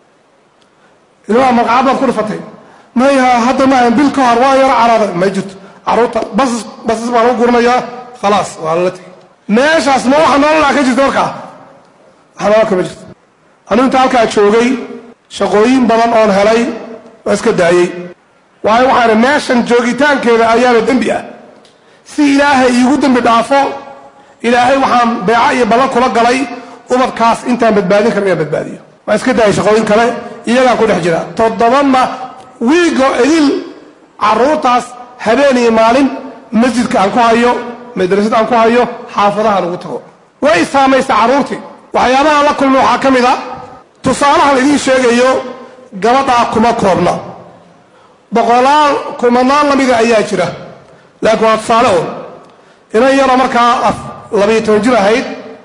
ilaa magacaad ku dhufatay maya hadda ma aan bil ka hor waa yar carada ma jirto carruurta bas baa lagu guranayaa khalaas waa la tagay meeshaas ma waxa nololaa ka jirta markaa waxa nolol kama jirto anigu inta halkaa joogay shaqooyin badan oon helay waa iska daayey waayo waxaana meeshan joogitaankeeda ayaana dembi ah si ilaahay iigu dembi dhaafo ilaahay waxaan beeca iyo ballan kula galay ubadkaas intaan badbaadin karin inaan badbaadiyo waa iska daayay shaqooyin kale iyagaan ku dhex jira 7 wiigo idil carruurtaas habeen iyo maalin masjidka aan ku hayo madrasada aan ku hayo xaafadaha lagu tago way saamaysa carruurtii waxyaabaha la kulma waxaa ka mid a tusaalahan idiin sheegayo gabadhaa kuma koobna boqolaal kumanaan lamida ayaa jira laakiin waa tusaale un inan yaroo markaa 12 jir ahayd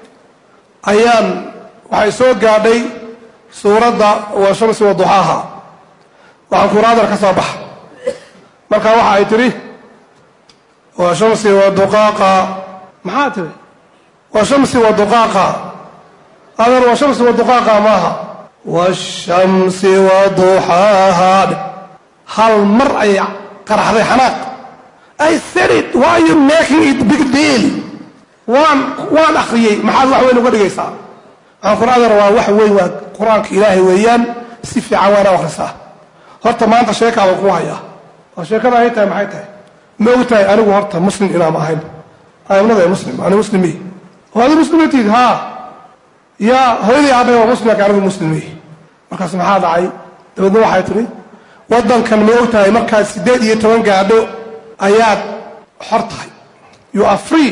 ayaan waxay soo gaadhay suuradda waa shamsi wa duxaaha waxaan kuraadar ka soo baxa markaa waxa ay tidhi waa shamsi wa duqaaqa maxaa tiri waa shamsi wa duqaaqa adeer waa shamsi wa duqaaqa maaha washamsi wa duxaaha hal mar ay qaraxday xanaaq I said it why are you making it big deal waan akhriyey maxaad wax weyn uga dhigaysaa qur-aankana waa wax weyn, waa qur-aanka ilaahay weeyaan, si fiican waana akhrisaa. horta maanta sheekaaba ku hayaa, oo sheekada ay tahay maxay tahay? ma og tahay anigu horta muslim inaama ahayn? aamnada muslim, ani muslimi. hooyadii muslimatiid? haa. yaa hooyadii aabay waa muslim, laakiin anigu muslimi. markaas maxaa dhacay? dabeedna waxay tiri waddankan ma og tahay markaad 18 gaadho ayaad xor tahay. You are free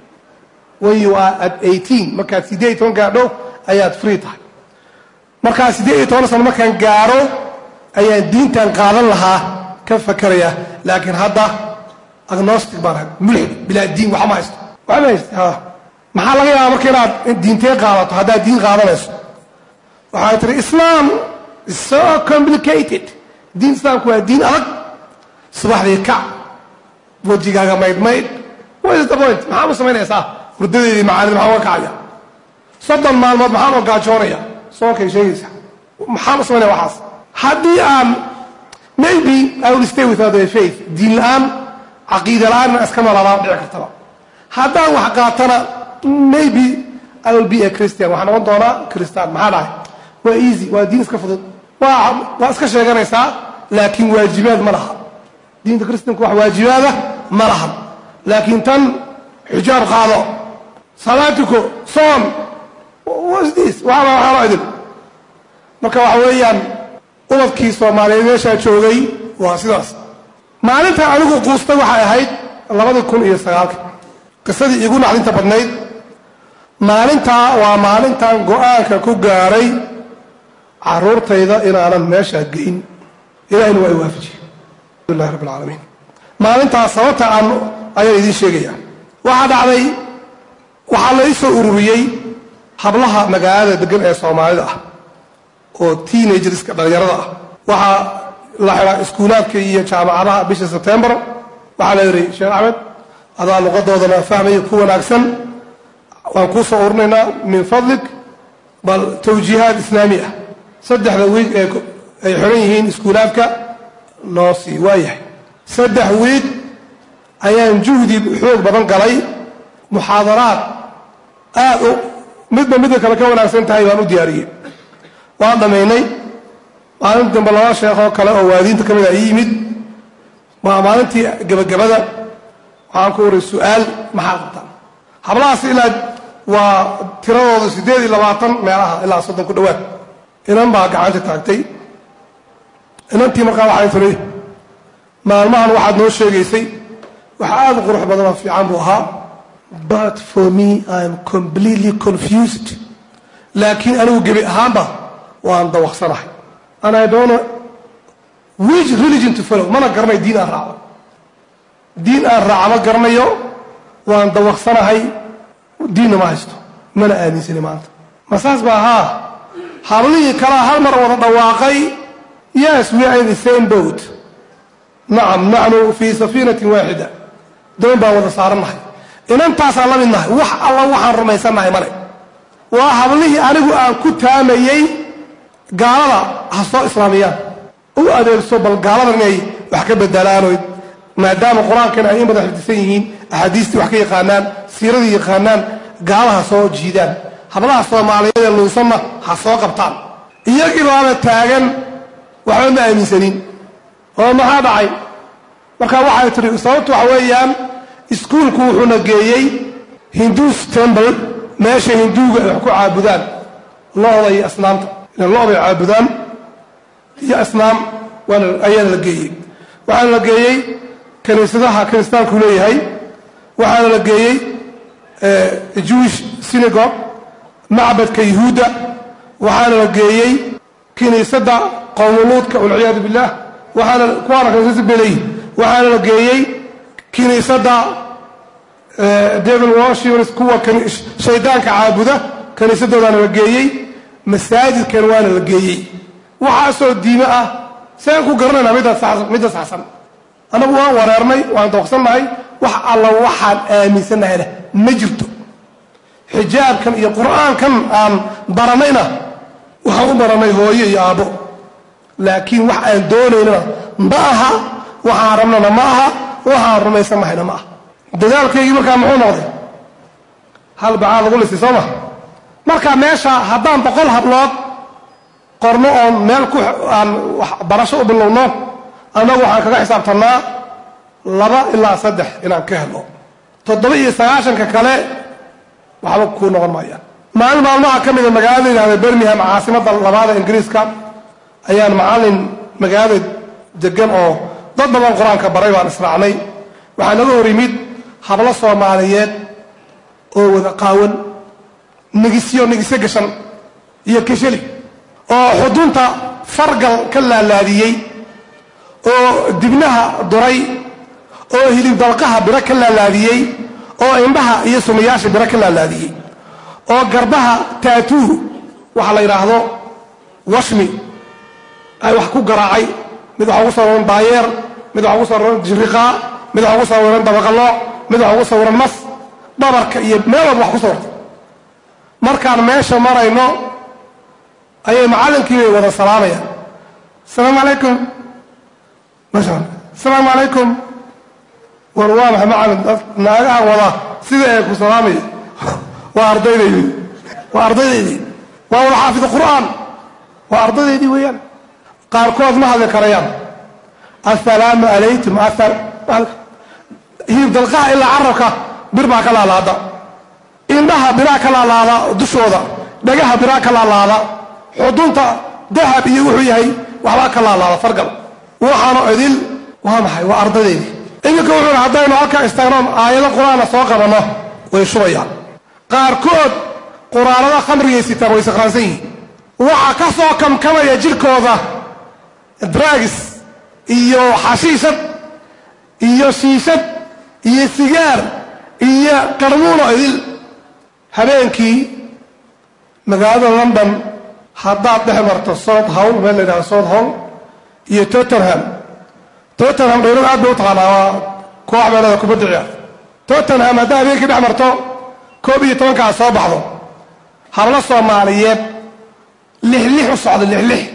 when you are at 18. markaad 18 gaadho ayaad free tahay. markaad 18 sano markaan gaaro ayaan diintan qaadan lahaa ka fakaraya, laakiin hadda agnostic baan ahay, mulxid bilaa diin waxa ma haysto. waxa ma haysto. maxaa laga yaabaa marka inaad diintee qaadato haddaad diin qaadanayso? waxay tiri Islam is so complicated. diin islaamku waa diin adag. subaxdii kac, wajigaaga maydmayd. what is the point? maxaa u samaynaysaa? hurdadeedii macaalid maxaa uga kacaya? 30 maalmood maxaan oo gaajoonaya? soonkay sheegaysa. maxaan u samaynaya waxaas? haddii aan maybe I will stay without a faith. diin la'aan, caqiida la'aan iska noolaa dhici kartaba. haddaan wax qaatana maybe I will be a Christian. waxaan noqon doonaa Christian. maxaa dhahay? waa easy, waa diin iska fudud. waa iska sheeganaysaa, laakiin waajibaad ma laha. diinta kristanku wax waajibaada ma laha. laakiin tan xijaab qaado, salaatuko, soon, what's this? waxaa idin. marka waxa weeyaan ubadkii Soomaaliyeed meeshaa joogay waa sidaas. maalinta anigu quustay waxay ahayd 2009. qisadii igu naxdinta badnayd maalintaa waa maalintan go-aanka ku gaaray caruurtayda inaanan meeshaa geyn. ilaahayna waa i waafajiyey. alhamdulillahi rabbil caalamiin. maalintaas sababta aan ayaan idiin sheegayaa. waxaa dhacday, waxaa la ii soo ururiyey hablaha magaalada degan ee Soomaalida ah oo teenagerska dhalinyarada ah. waxaa la xiraa iskuulaadka iyo jaamacadaha bisha September. waxaa la yidhi Sheekh Axmed, adaa luqadoodana fahmaya ku wanaagsan, waan kuu soo ururinaynaa min fadlik bal tawjiihaad islaami ah. 3 wiig ay xiran yihiin iskuulaadka noo sii. waayahay 3 wiig ayaan juhdi xoog badan galay, muxaadaraad aad u midba midda kale ka wanaagsan tahay baan u diyaariyey. waan dhammaynay. maalin dambe 2 sheekh oo kale oo waadiinta ka mid ah yimid. waa maalintii gabagabada. waxaan ku waray su'aal, maxaa qabtaan? hablahaas ilaa waa tiradooda 28 meelaha ilaa 30 ku dhowaad. inan baa gacanta taagtay. inantii markaa waxay tiri maalmahan waxaad noo sheegaysay wax aad u qurux badan oo fiican buu ahaa, but for me I am completely confused. laakiin anigu gebi ahaanba waan dawaqsanahay. and I don't know which religion to follow. mana garanayo diin aan raaco. diin aan raaco ma garanayo. waan dawaqsanahay. diinna ma haysto, mana aaminsani maanta. ma saas baa? haa. hablihii kalaa hal mar wada dhawaaqay, yes we are in the same boat. nacam naxnu fii safiinatin waaxida. doon baan wada saarannahay. inantaasaan la midnahay. wax alla waxaan rumaysannahay male. waa hablihii anigu aan ku taamayey gaalada ha soo islaamiyaan, u adeegso bal gaaladan inay wax ka bedelaanoy, maadaama qur-aankan ay in badan xifdisan yihiin, axaadiistii wax ka yaqaanaan, siiradii yaqaanaan, gaalaha soo jiidaan. hablaha Soomaaliyeed ee luusanna ha soo qabtaan. iyagii baaba taagan, waxba ma aaminsanin. oo maxaa dhacay? marka waxay tiri sababtu waxa weeyaan iskuulku wuxuuna geeyey Hindus temple, meesha hinduuga ay wax ku caabudaan looda iyo asnaamta. looda caabudaan iyo asnaam ayaa la geeyey. waxaana la geeyey kaniisadaha kiristaanku leeyahay. waxaana la geeyey Jewish synagogue, macbadka yahuudda. waxaana la geeyey kiniisadda qowmuluudka walciyaadu billah. waxaana kuwaana kaniisada beleey. waxaana la geeyey kiniisadda devil worshipers, kuwa shaydaanka caabuda, kaniisadoodaana la geeyey. masaajidkan waana la geeyey. waxaasoo diime ah. saan ku garanaynaa midda saxsan? annagu waan wareernay, waan dooqsannahay. wax alla waxaan aaminsannahayna ma jirto. xijaabkan iyo qur'aankan aan baranayna waxaan u baranay hooyo iyo aabbo, laakiin wax aan doonaynana ma aha, waxaan rabnana ma aha, waxaan rumaysannahayna ma aha. dadaalkaygii markaa muxuu noqday? hal bacaa lagu lisay soo ma? marka meesha haddaan 100 hablood qorno oon meel aan waxbarasho u bilowno annagu waxaan kaga xisaabtannaa 2 ilaa 3 inaan ka helo 97 kale waxba ku noqon maayaan maalin maalmaha ka mid ah magaalada yidhaahda Birmingham caasimadda labaad ee Ingiriiska ayaan macallin magaalada degan oo dad badan qur-aanka baray baan israacnay waxaa naga hor yimid hablo Soomaaliyeed oo wada qaawan nigisyo gashan iyo kishali oo xudunta fargal ka laalaadiyey oo dibnaha duray oo hilib dalqaha bira ka laalaadiyey oo indhaha iyo sumayaasha bira ka laalaadiyey oo garbaha tatuu waxa la yiraahdo washmi ay wax ku garaacay mid waxa ugu sawiran daayeer mid waxa ugu sawiran jiriqa mid waxa ugu sawiran dabaqalo mid waxa ugu sawiran mas dhabarka iyo meel wax ku sawirtay markaan meesha marayno ayay macallinkii wada salaamayaan assalaamu calaykum mashaan assalaamu calaykum warwaa macallin naagaha wada sida ay ku salaamay waa ardaydeedii waa wada xaafid qur'aan waa ardaydeedii weeyaan qaarkood ma hadli karayaan assalaamu calaykum hiib dalqaha ilaa carabka bir baa ka laalaada indhaha biraa ka laalaada dushooda dhagaha biraa ka laalaada xudunta dahab iyo wuxuu yahay waxbaa ka laalaada fargal waxaana idil waa maxay waa ardaydeedii iminka wuxuu haddaynu halkaa istaagnoon aayado qur-aana soo qabanno way shubayaan qaarkood quraanada khamrigay sitaan way saqraansan yihiin waxaa ka soo kamkamaya jirkooda dragis iyo xashiishad iyo shiishad iyo sigaar iyo qarmuuno idil habeenkii magaalada London haddaad dhex marto South Hall meel la yidhahdo South Hall iyo Tottenham dhowrad aad bay u taqaanaa waa koox meelada kubadda ciyaar Tottenham haddaa habeenkii dhex marto 11 soo baxdo hablo Soomaaliyeed lix u socda lix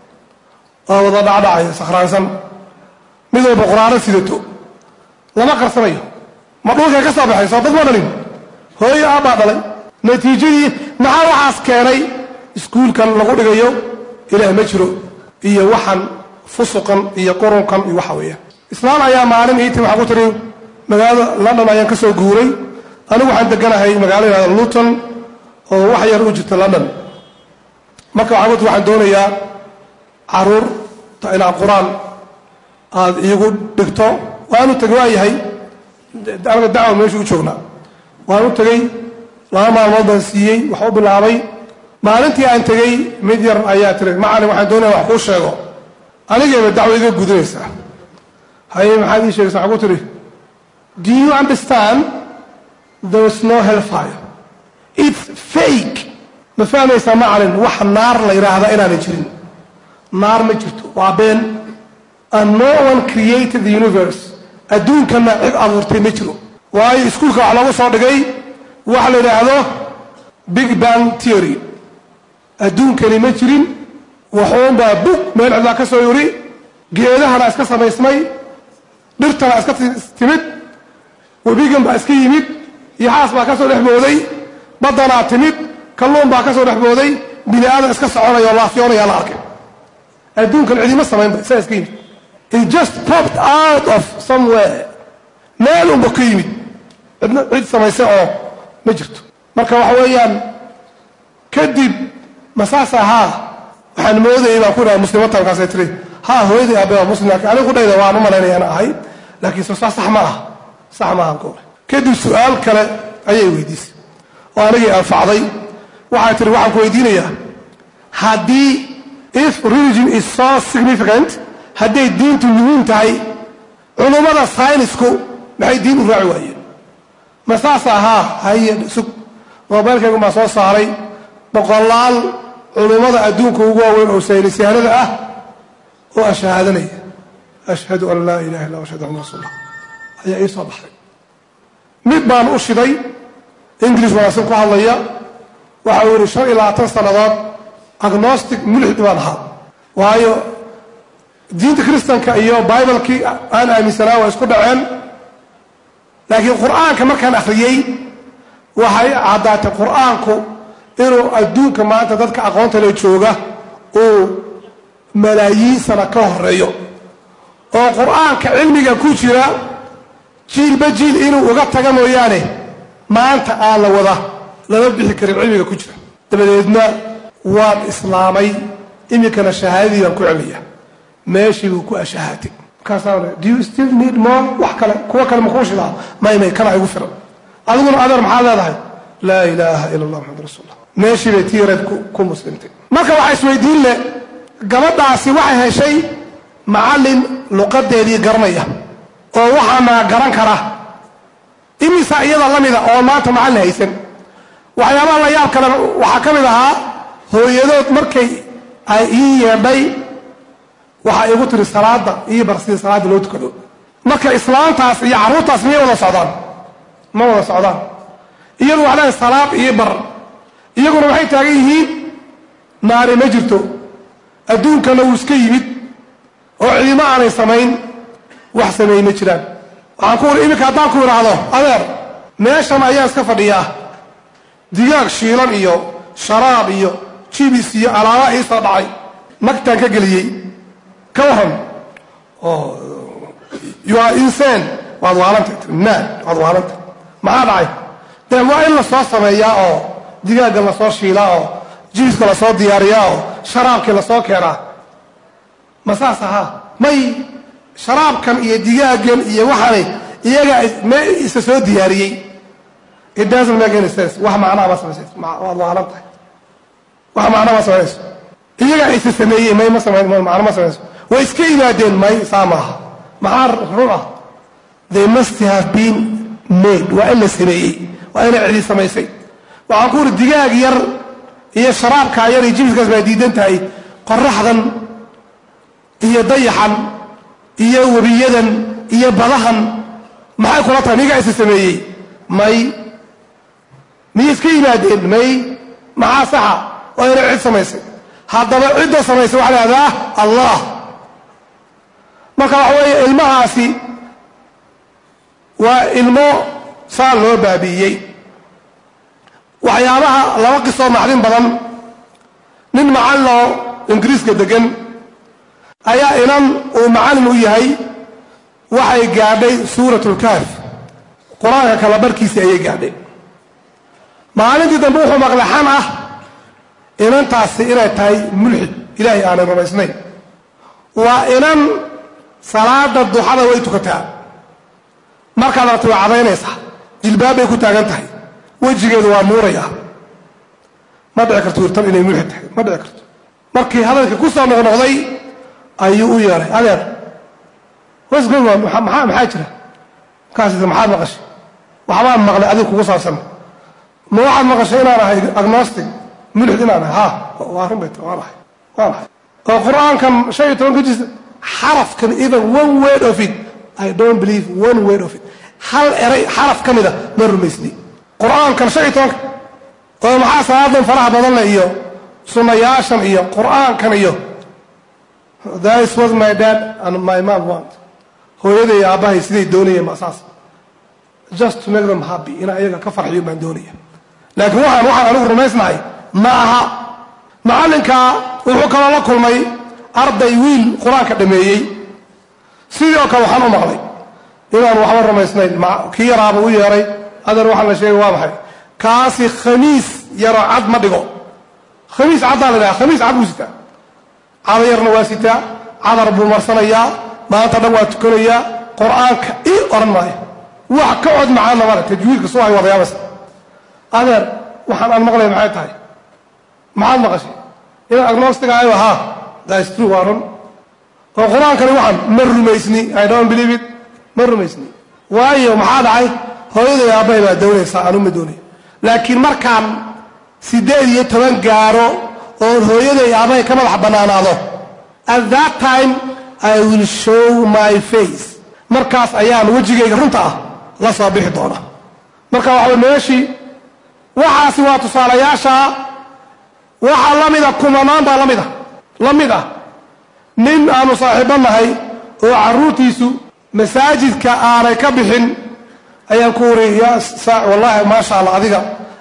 oo wada dhacdhacaya sakhraansan mid walba quraano sidato lama qarsanayo ma dhulkay ka soo baxayso dad ma dhalin hooyo aabaa dhalay natiijadii maxaa waxaas keenay iskuulkan lagu dhigayo ilaah ma jiro iyo waxan fusuqan iyo qurunkan iyo waxa weeyaan islaam ayaa maalin iiti waxa ku tiri magaalada London ayaan ka soo guuray anigu waxaan deganahay magaalada Luton oo wax yar u jirta London marka waxaan doonayaa caruur inaan quraan aad iigu dhigto waanu tagay waayahay anaga dacwo meesha u joognaa waanu tagay 2 maalmood baan siiyey wax u bilaabay maalintii aan tagay mid yar ayaa tiri macallin waxaan doonayaa wax kuu sheego anigayba dacwo iga gudunaysaa haye maxaad ii sheegaysaa waxaa ku tiri do you understand there is no hellfire it's fake ma fahmaysaa macallin wax naar la yidhaahdaa inaanay jirin naar ma jirto waa been and no one created the universe adduunkana cid abuurtay ma jiro waayo iskuulka wax loogu soo dhigay waxa la yidhaahdo big bang theory adduunkani ma jirin waxuunbaa bug meel cidlaa ka soo yuri geedahana iska samaysmay dhirtana iska timid webigan baa iska yimid yaxaas baa ka soo dhex booday baddanaa timid kalluun baa ka soo dhex booday bini aadan iska soconaya oo laafyoonaya la arkay adduunkan cidima samaynba isaa iska yimid it just popped out of somewhere meel unba ka yimid cid samaysay oo ma jirto marka waxa weeyaan kadib masaas ahaa waxaan moodayay baan ku dhahay muslimaadta markaasay tiri haa hooyaday aabe waa muslim laakiin anigu dhayda waan u malaynaya ana ahay laakiin soo sax ma aha sax ma ahan koole kadib su-aal kale ayay weydiisay oo anigii anfacday waxay tiri waxaan ku weydiinayaa haddii if religion is so significant hadday diintu muhiim tahay culummada saynisku maxay diin u raaci waayeen ma saas ahaa haye sug moobaylkaygu baa soo saaray boqolaal culummada adduunka ugu waaweyn oo saynisyahanada ah oo ashahaadanaya ashhadu an laa ilaha illa ashhadu anna rasuulullah ayaa ii soo baxday mid baan u shiday english wanaagsan ku hadlaya waxa uu yidhi 25 sannadood agnostic mulxid baan ahaa waayo diinta kristanka iyo bibalekii aan aaminsanaa waa isku dhaceen laakiin qur'aanka markaan akhriyey waxay caddaatay qur'aanku inuu adduunka maanta dadka aqoonta le jooga uu malaayiin sana ka horeeyo oo qur-aanka cilmiga ku jira jiilba jiil inuu uga taga mooyaane maanta aan la wada lama bixi karin cilmiga ku jira. dabadeedna waan islaamay, iminkana shahaadadii baan ku celiya. meeshii buu ku ashahaatay. markaasaa do you still need more? wax kale kuwa kale makuu shidaa? may kana igu filan. adiguna adeer maxaad leedahay? laa ilaaha ila allah maxamad rasuulullah. meeshii bay tiireed ku muslimtay. marka waxaa isweydiin leh, gabadhaasi waxay heshay macallin luqadeedii garanaya oo waxaana garan kara. imisa iyada la mida oo maanta macallin haysan. waxyaabaha la yaab kale waxaa ka mid ahaa hooyadood markay ay ii yeedhay waxaa igu tiri salaada ii bar sidii salaada loo tukado. marka islaantaas iyo carruurtaas miyay wada socdaan? ma wada socdaan. iyadu waxaa leedahay salaad ii bar, iyaguna waxay taagan yihiin naari ma jirto, adduunkana wuu iska yimid oo cidimo aanay samayn, wax sameeyey ma jiraan. waxaan ku uri iminka haddaan ku idhaahdo adeer meeshan ayaan iska fadhiyaa, digaag shiilan iyo sharaab iyo jibis iyo alaaba ii soo dhacay, magtaan ka geliyey, ka waran you are insane, waad waalantay mad, waad waalantay. maxaa dhacay? dee waa in la soo sameeyaa oo digaagga lasoo shiilaa oo jibiska lasoo diyaariyaa oo sharaabkii lasoo keenaa. ma saas ahaa? may sharaabkan iyo digaaggan iyo waxaanay iyaga isa soo diyaariyey. it doesn't make any sense. wax macnaa ma samaysa, waad waalan tahay. wax macnaa ma samayso. iyaga isa sameeyey may ma macno ma samayso. way iska yimaadeen may saa maaha. maxaa run ah? they must have been made. waa in la sameeyey, waa inay cidi samaysay. waxaan ku uri digaag yar iyo sharaabkaa yar iyo jibiskaas baa diidan tahay. qoraxdan iyo dayaxan iyo webiyadan iyo badahan maxay kula tahay? migaa isa sameeyey? may. miyay iska yimaadeen? may. maxaa saxa? waa inay cid samaysay. haddaba cidda samaysay waxaa lahahdaa allah. marka waxa weeye ilmahaasi waa ilmo saa loo baabi'iyey. waxyaabaha laba qisoo naxdin badan, nin macallin oo ingiriiska degan ayaa inan uu macallin u yahay waxay gaadhay suuratulkaaf, qur-aanka kala barkiisii ayay gaadhay. maalintii dambe wuxuu maqlay xan ah inantaasi inay tahay mulxid, ilaahay aanay rumaysnayn. waa inan salaada duxada way tukataa, markaad aragto way cadaynaysaa, jilbaab bay ku taagan tahay, wejigeedu waa nuuraya. ma dhici karto wirtan inay mulxid tahay, ma dhici karto. markii hadalkii ku soo noqnoqday ayuu u yeeray, adeer maxaa jira? markaas maxaad maqashay? waxbaan maqlay adiga kugu saabsan. ma waxaad maqashay inaan ahay agnostic, mulxid inaan ahay? ha waa run bay tahay, waan ahay, waan ahay. oo qur-aankan 15 juz xarafkan, even one word of it I don't believe one word of it. hal eray xaraf ka mida ma rumaysni. qur-aankan 15 oo maxaa salaadan faraha badan leh iyo sunnayaashan iyo qur-aankan iyo that is what my dad and my mom want. hooyaday iyo aabbahay siday doonayeen ma saas, just to make them happy, inaa iyaga ka farxiyo baan doonaya. laakiin waxaan anigu rumaysnahay ma aha. macallinkaa wuxuu kaloo la kulmay arday wiil qur-aanka dhameeyey. sidii oo kale waxaan u maqlay inaan waxba rumaysnayn. kii yaraaba u yeeray, adeer waxaan la sheegay waa maxay? kaasi khamiis yaro cad ma dhigo. khamiis caddaa la dhahaa, khamiis cad buu sitaa, cada yarna waa sitaa, cadar buu marsanayaa, maanta dhan waa tukanayaa, qur-aanka ii oran maayo. wax ka cod macaanna male, tajwiidka soo hay wadayaabaysa. adeer waxaan aan maqlay maxay tahay? maxaad maqashay? inaan agnostic ahayo? haa, that is true, waa run. oo qur-aankani waxaan ma rumaysni, I don't believe it, ma rumaysni. waayo maxaa dhacay? hooyaday aabbahay baa doonaysaa, anu ma doonay. laakiin markaan 18 gaaro oon hooyaday aabbahay ka madax bannaanaado, at that time I will show my face. markaas ayaan wejigayga runta ah la soo bixi doona. marka waxa meeshii waxaasi waa tusaalayaasha. waxa la mida kumanaan baa la mid ah nin aanu saaxiibo nahay oo carruurtiisu masaajidka aanay ka bixin ayaan ku wari wallaahi maasha allah,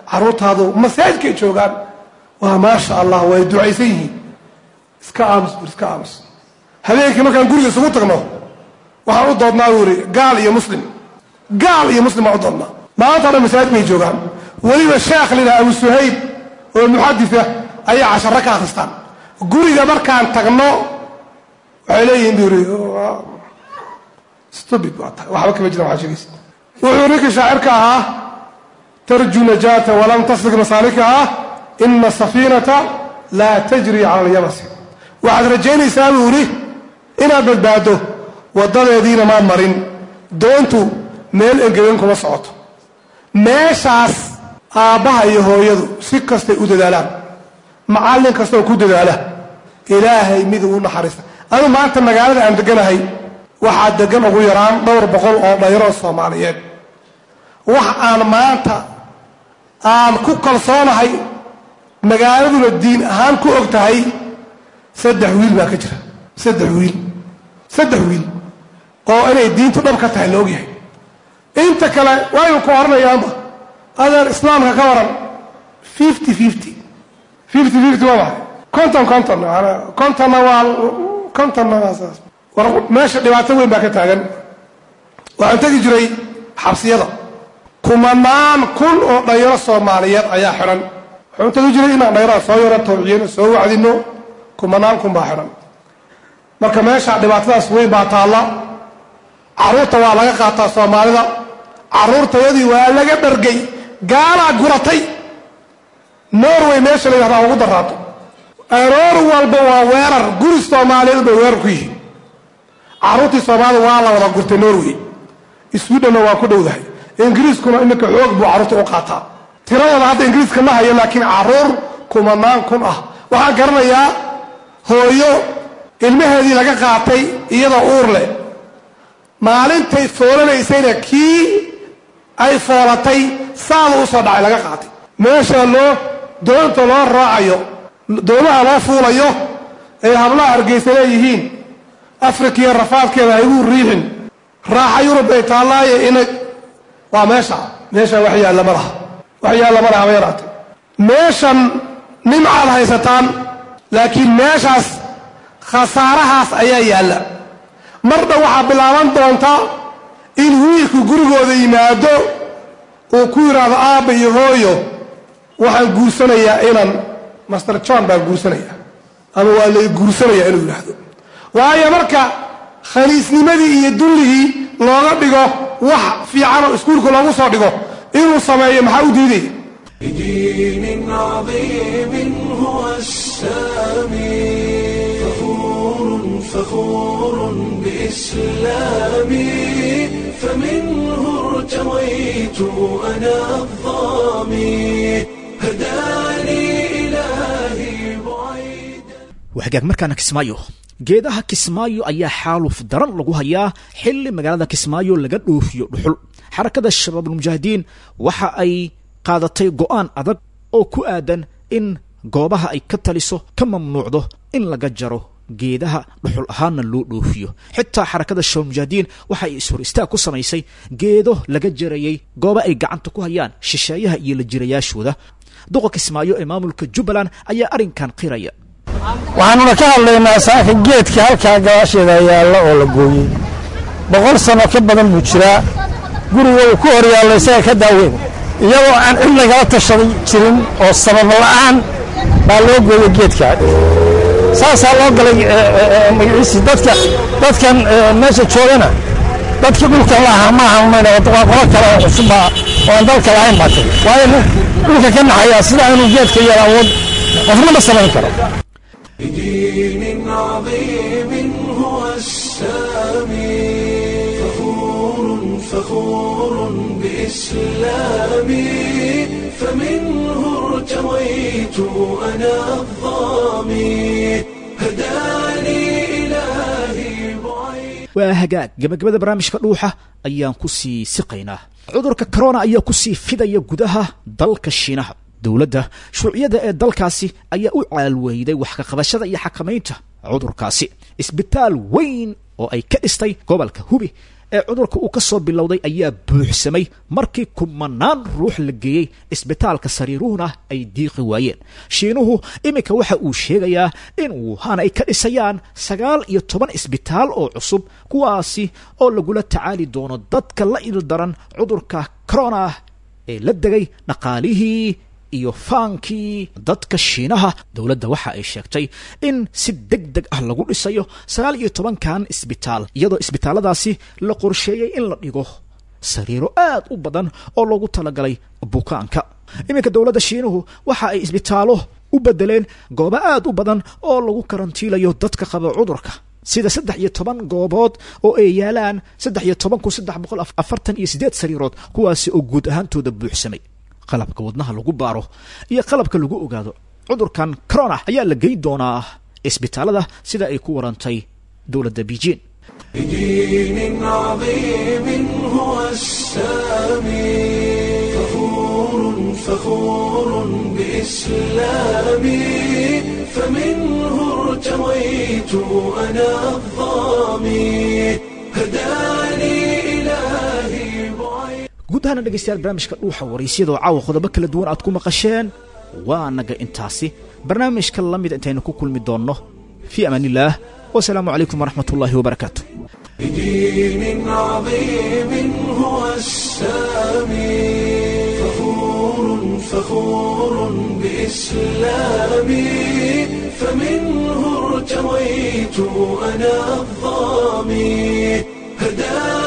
carruurtaadu masaajidkay joogaan waa maasha allah way ducaysan yihiin iska aamus bur iska aamus habeenkii markaan guriga isugu tagno waxaan u doodnaa buu yidhi gaal iyo muslim baan u doodnaa maanta o dhan masaajidkay joogaan weliba sheekh lidhaha abu suhayb oo muxadisa ayaa casharo ka akhristaan guriga markaan tagno waxay leeyihiin buu yidhi stupid baa tahay waxba kama jira waxaa sheegaysa wuxuu ninkii shaacirka ahaa tarju najaata walam taslik masaalikaha ina safiinata laa tajri cala alyabasi waxaad rajaynaysaa buu yidhi inaad badbaado waddadeediina maad marin doontu meel engegan kuma socoto meeshaas aabbaha iyo hooyadu si kastay u dadaalaan macallin kastoo ku dadaala ilaahay mid uu naxariista anu maanta magaalada aan deganahay waxaa degan ugu yaraan 200 oo dhalinyaro Soomaaliyeed wax aan maanta aan ku kalsoonahay magaaladuna diin ahaan ku og tahay 3 wiil baa ka jira 3 wiil oo inay diintu dhab ka tahay loo yahay inta kale way ku oranayaanba adar islaamka ka waran 50-50 waa konton war meesha dhibaato weyn baa ka taagan waxaan tagi jiray xabsiyada kumanaan kun oo dhalinyaro Soomaaliyeed ayaa xiran waxaan tagi jiray inaan dhalinyaro soo yaro tawciino soo wacdino kumanaan kun baa xiran marka meesha dhibaatadaas weyn baa taala carruurta waa laga qaataa Soomaalida carruurtayadii waa laga dhargay gaala guratay Norway meesha la yiraahdo ugu daraato aroor walba waa weerar guri Soomaaliyeed bay weerar ku yihiin carruurtii Soomaalida waa la wada gurtay Norway Sweden waa ku dhowdahay Ingiriiskuna imika xoog buu carruurta u qaataa tiradooda hadda Ingiriiska ma hayo laakiin carruur kumanaan kun ah waxaan garanayaa hooyo ilmaheedii laga qaatay iyadoo uur leh maalintay foolanaysayna kii ay foolatay saada u soo dhacay laga qaatay meesha doonta loo raacayo doomaha loo fuulayo ay hablaha Hargeysa leeyihiin Afrika rafaadkeeda ay ugu riixin raaxa Yurub ay taalaayeen in waa meesha wax yaala malaha yaraatay meeshan nimcaad haysataan laakiin meeshaas khasaarahaas ayaa yaala marna waxaa bilaaban doonta in wiilku gurigooda yimaado oo ku yiraahdo aabba iyo hooyo waxaan guursanayaa inaan Master John baan guursanayaa ama waa la guursanayaa inuu yiraahdo waayo marka khaliisnimadii iyo dulligii looga dhigo wax fiican oo iskuulka loogu soo dhigo inuu sameeyo maxaa u diiday بدين عظيم هو السامي فخور بإسلامي فمنه ارتويت أنا الظامي هداني إلهي بعيد وحقاق مركانا كسمايو geedaha Kismaayo ayaa xaaluf daran lagu hayaa xilli magaalada Kismaayo laga dhoofiyo dhuxul xarakada shabaabul mujaahidiin waxa ay qaadatay go'aan adag oo ku aadan in goobaha ay ka taliso ka mamnuucdo in laga jaro geedaha dhuxul ahaana loo dhoofiyo xitaa xarakada shabaabul mujaahidiin waxa ay isur istaag ku samaysay geedo laga jarayay gooba ay gacanta ku hayaan shisheeyaha iyo la jirayaashooda duqa Kismaayo ee maamulka Jubbaland ayaa arinkan qiraya waxaanuna ka hadlaynaa saaka geedka halkaa gadaasheeda yaalla oo la gooyey 100 sano ka badan buu jiraa guriga uu ku hor yaallay isaga ka daaweyn iyagoo aan cid lagala tashaday jirin oo sabab la'aan baa loo gooyey geedka saasaa loo galay magaciisi dadkan meesha joogana dadkii dhulka lahaa maaha waa qolo kale oo cusub oo aan dalka lahayn baa tagay waayo dhulka ka naxayaa sidaa inuu geedka yar awood qofna ma samayn karo بدين عظيم هو السامي فخور بإسلامي فمنه ارتويت أنا الظامي هداني إلهي بعيد وهجاج gabagabada barnaamijka dhuuxa ayaan ku sii siqaynaa cudurka corona ayaa ku sii fidaya gudaha dalka Shiinaha dawladda shuuciyada ee dalkaasi ayaa u caalweyday wax ka qabashada iyo xakamaynta cudurkaasi isbitaal weyn oo ay ka dhistay gobolka Hubi ee cudurka uu ka soo bilowday ayaa buuxsamay markii kumanaan ruux la geeyey isbitaalka sariiruhuna ay diiqi waayeen shiinuhu iminka waxa uu sheegayaa in wuhan ay ka dhisayaan 19 isbitaal oo cusub kuwaasi oo lagula tacaali doono dadka la ildaran cudurka corona ee la degay dhaqaalihii iyo faankii dadka shiinaha dowladda waxa ay sheegtay in si degdeg ah lagu dhisayo 19kan isbitaal iyadoo isbitaaladaasi la qorsheeyay in la dhigo sariiro aad u badan oo loogu talagalay bukaanka iminka dowladda shiinuhu waxa ay isbitaalo u bedeleen goobo aad u badan oo lagu karantiilayo dadka qaba cudurka sida 13 goobood oo ay yaalaan 13,348 sariirood kuwaasi oo guud ahaantooda buuxsamay qalabka wadnaha lagu baaro iyo qalabka lagu ogaado cudurkan corona ayaa la geyn doonaa isbitaalada sida ay ku warantay dowladda Beijing بدين عظيم هو السامي فخور بإسلامي فمنه ارتويت أنا الظامي هداني إلهي guud ahaan dhegeystayaal barnaamijka dhuuxa waraysyada caawa qodobo kala duwan aad ku maqasheen waa naga intaasi barnaamijka la mid intaynu ku kulmi doonno fi amaanillaah والسلام عليكم ورحمة الله وبركاته بدين عظيم هو السامي فخور بإسلامي فمنه ارتويت أنا الظامي هداني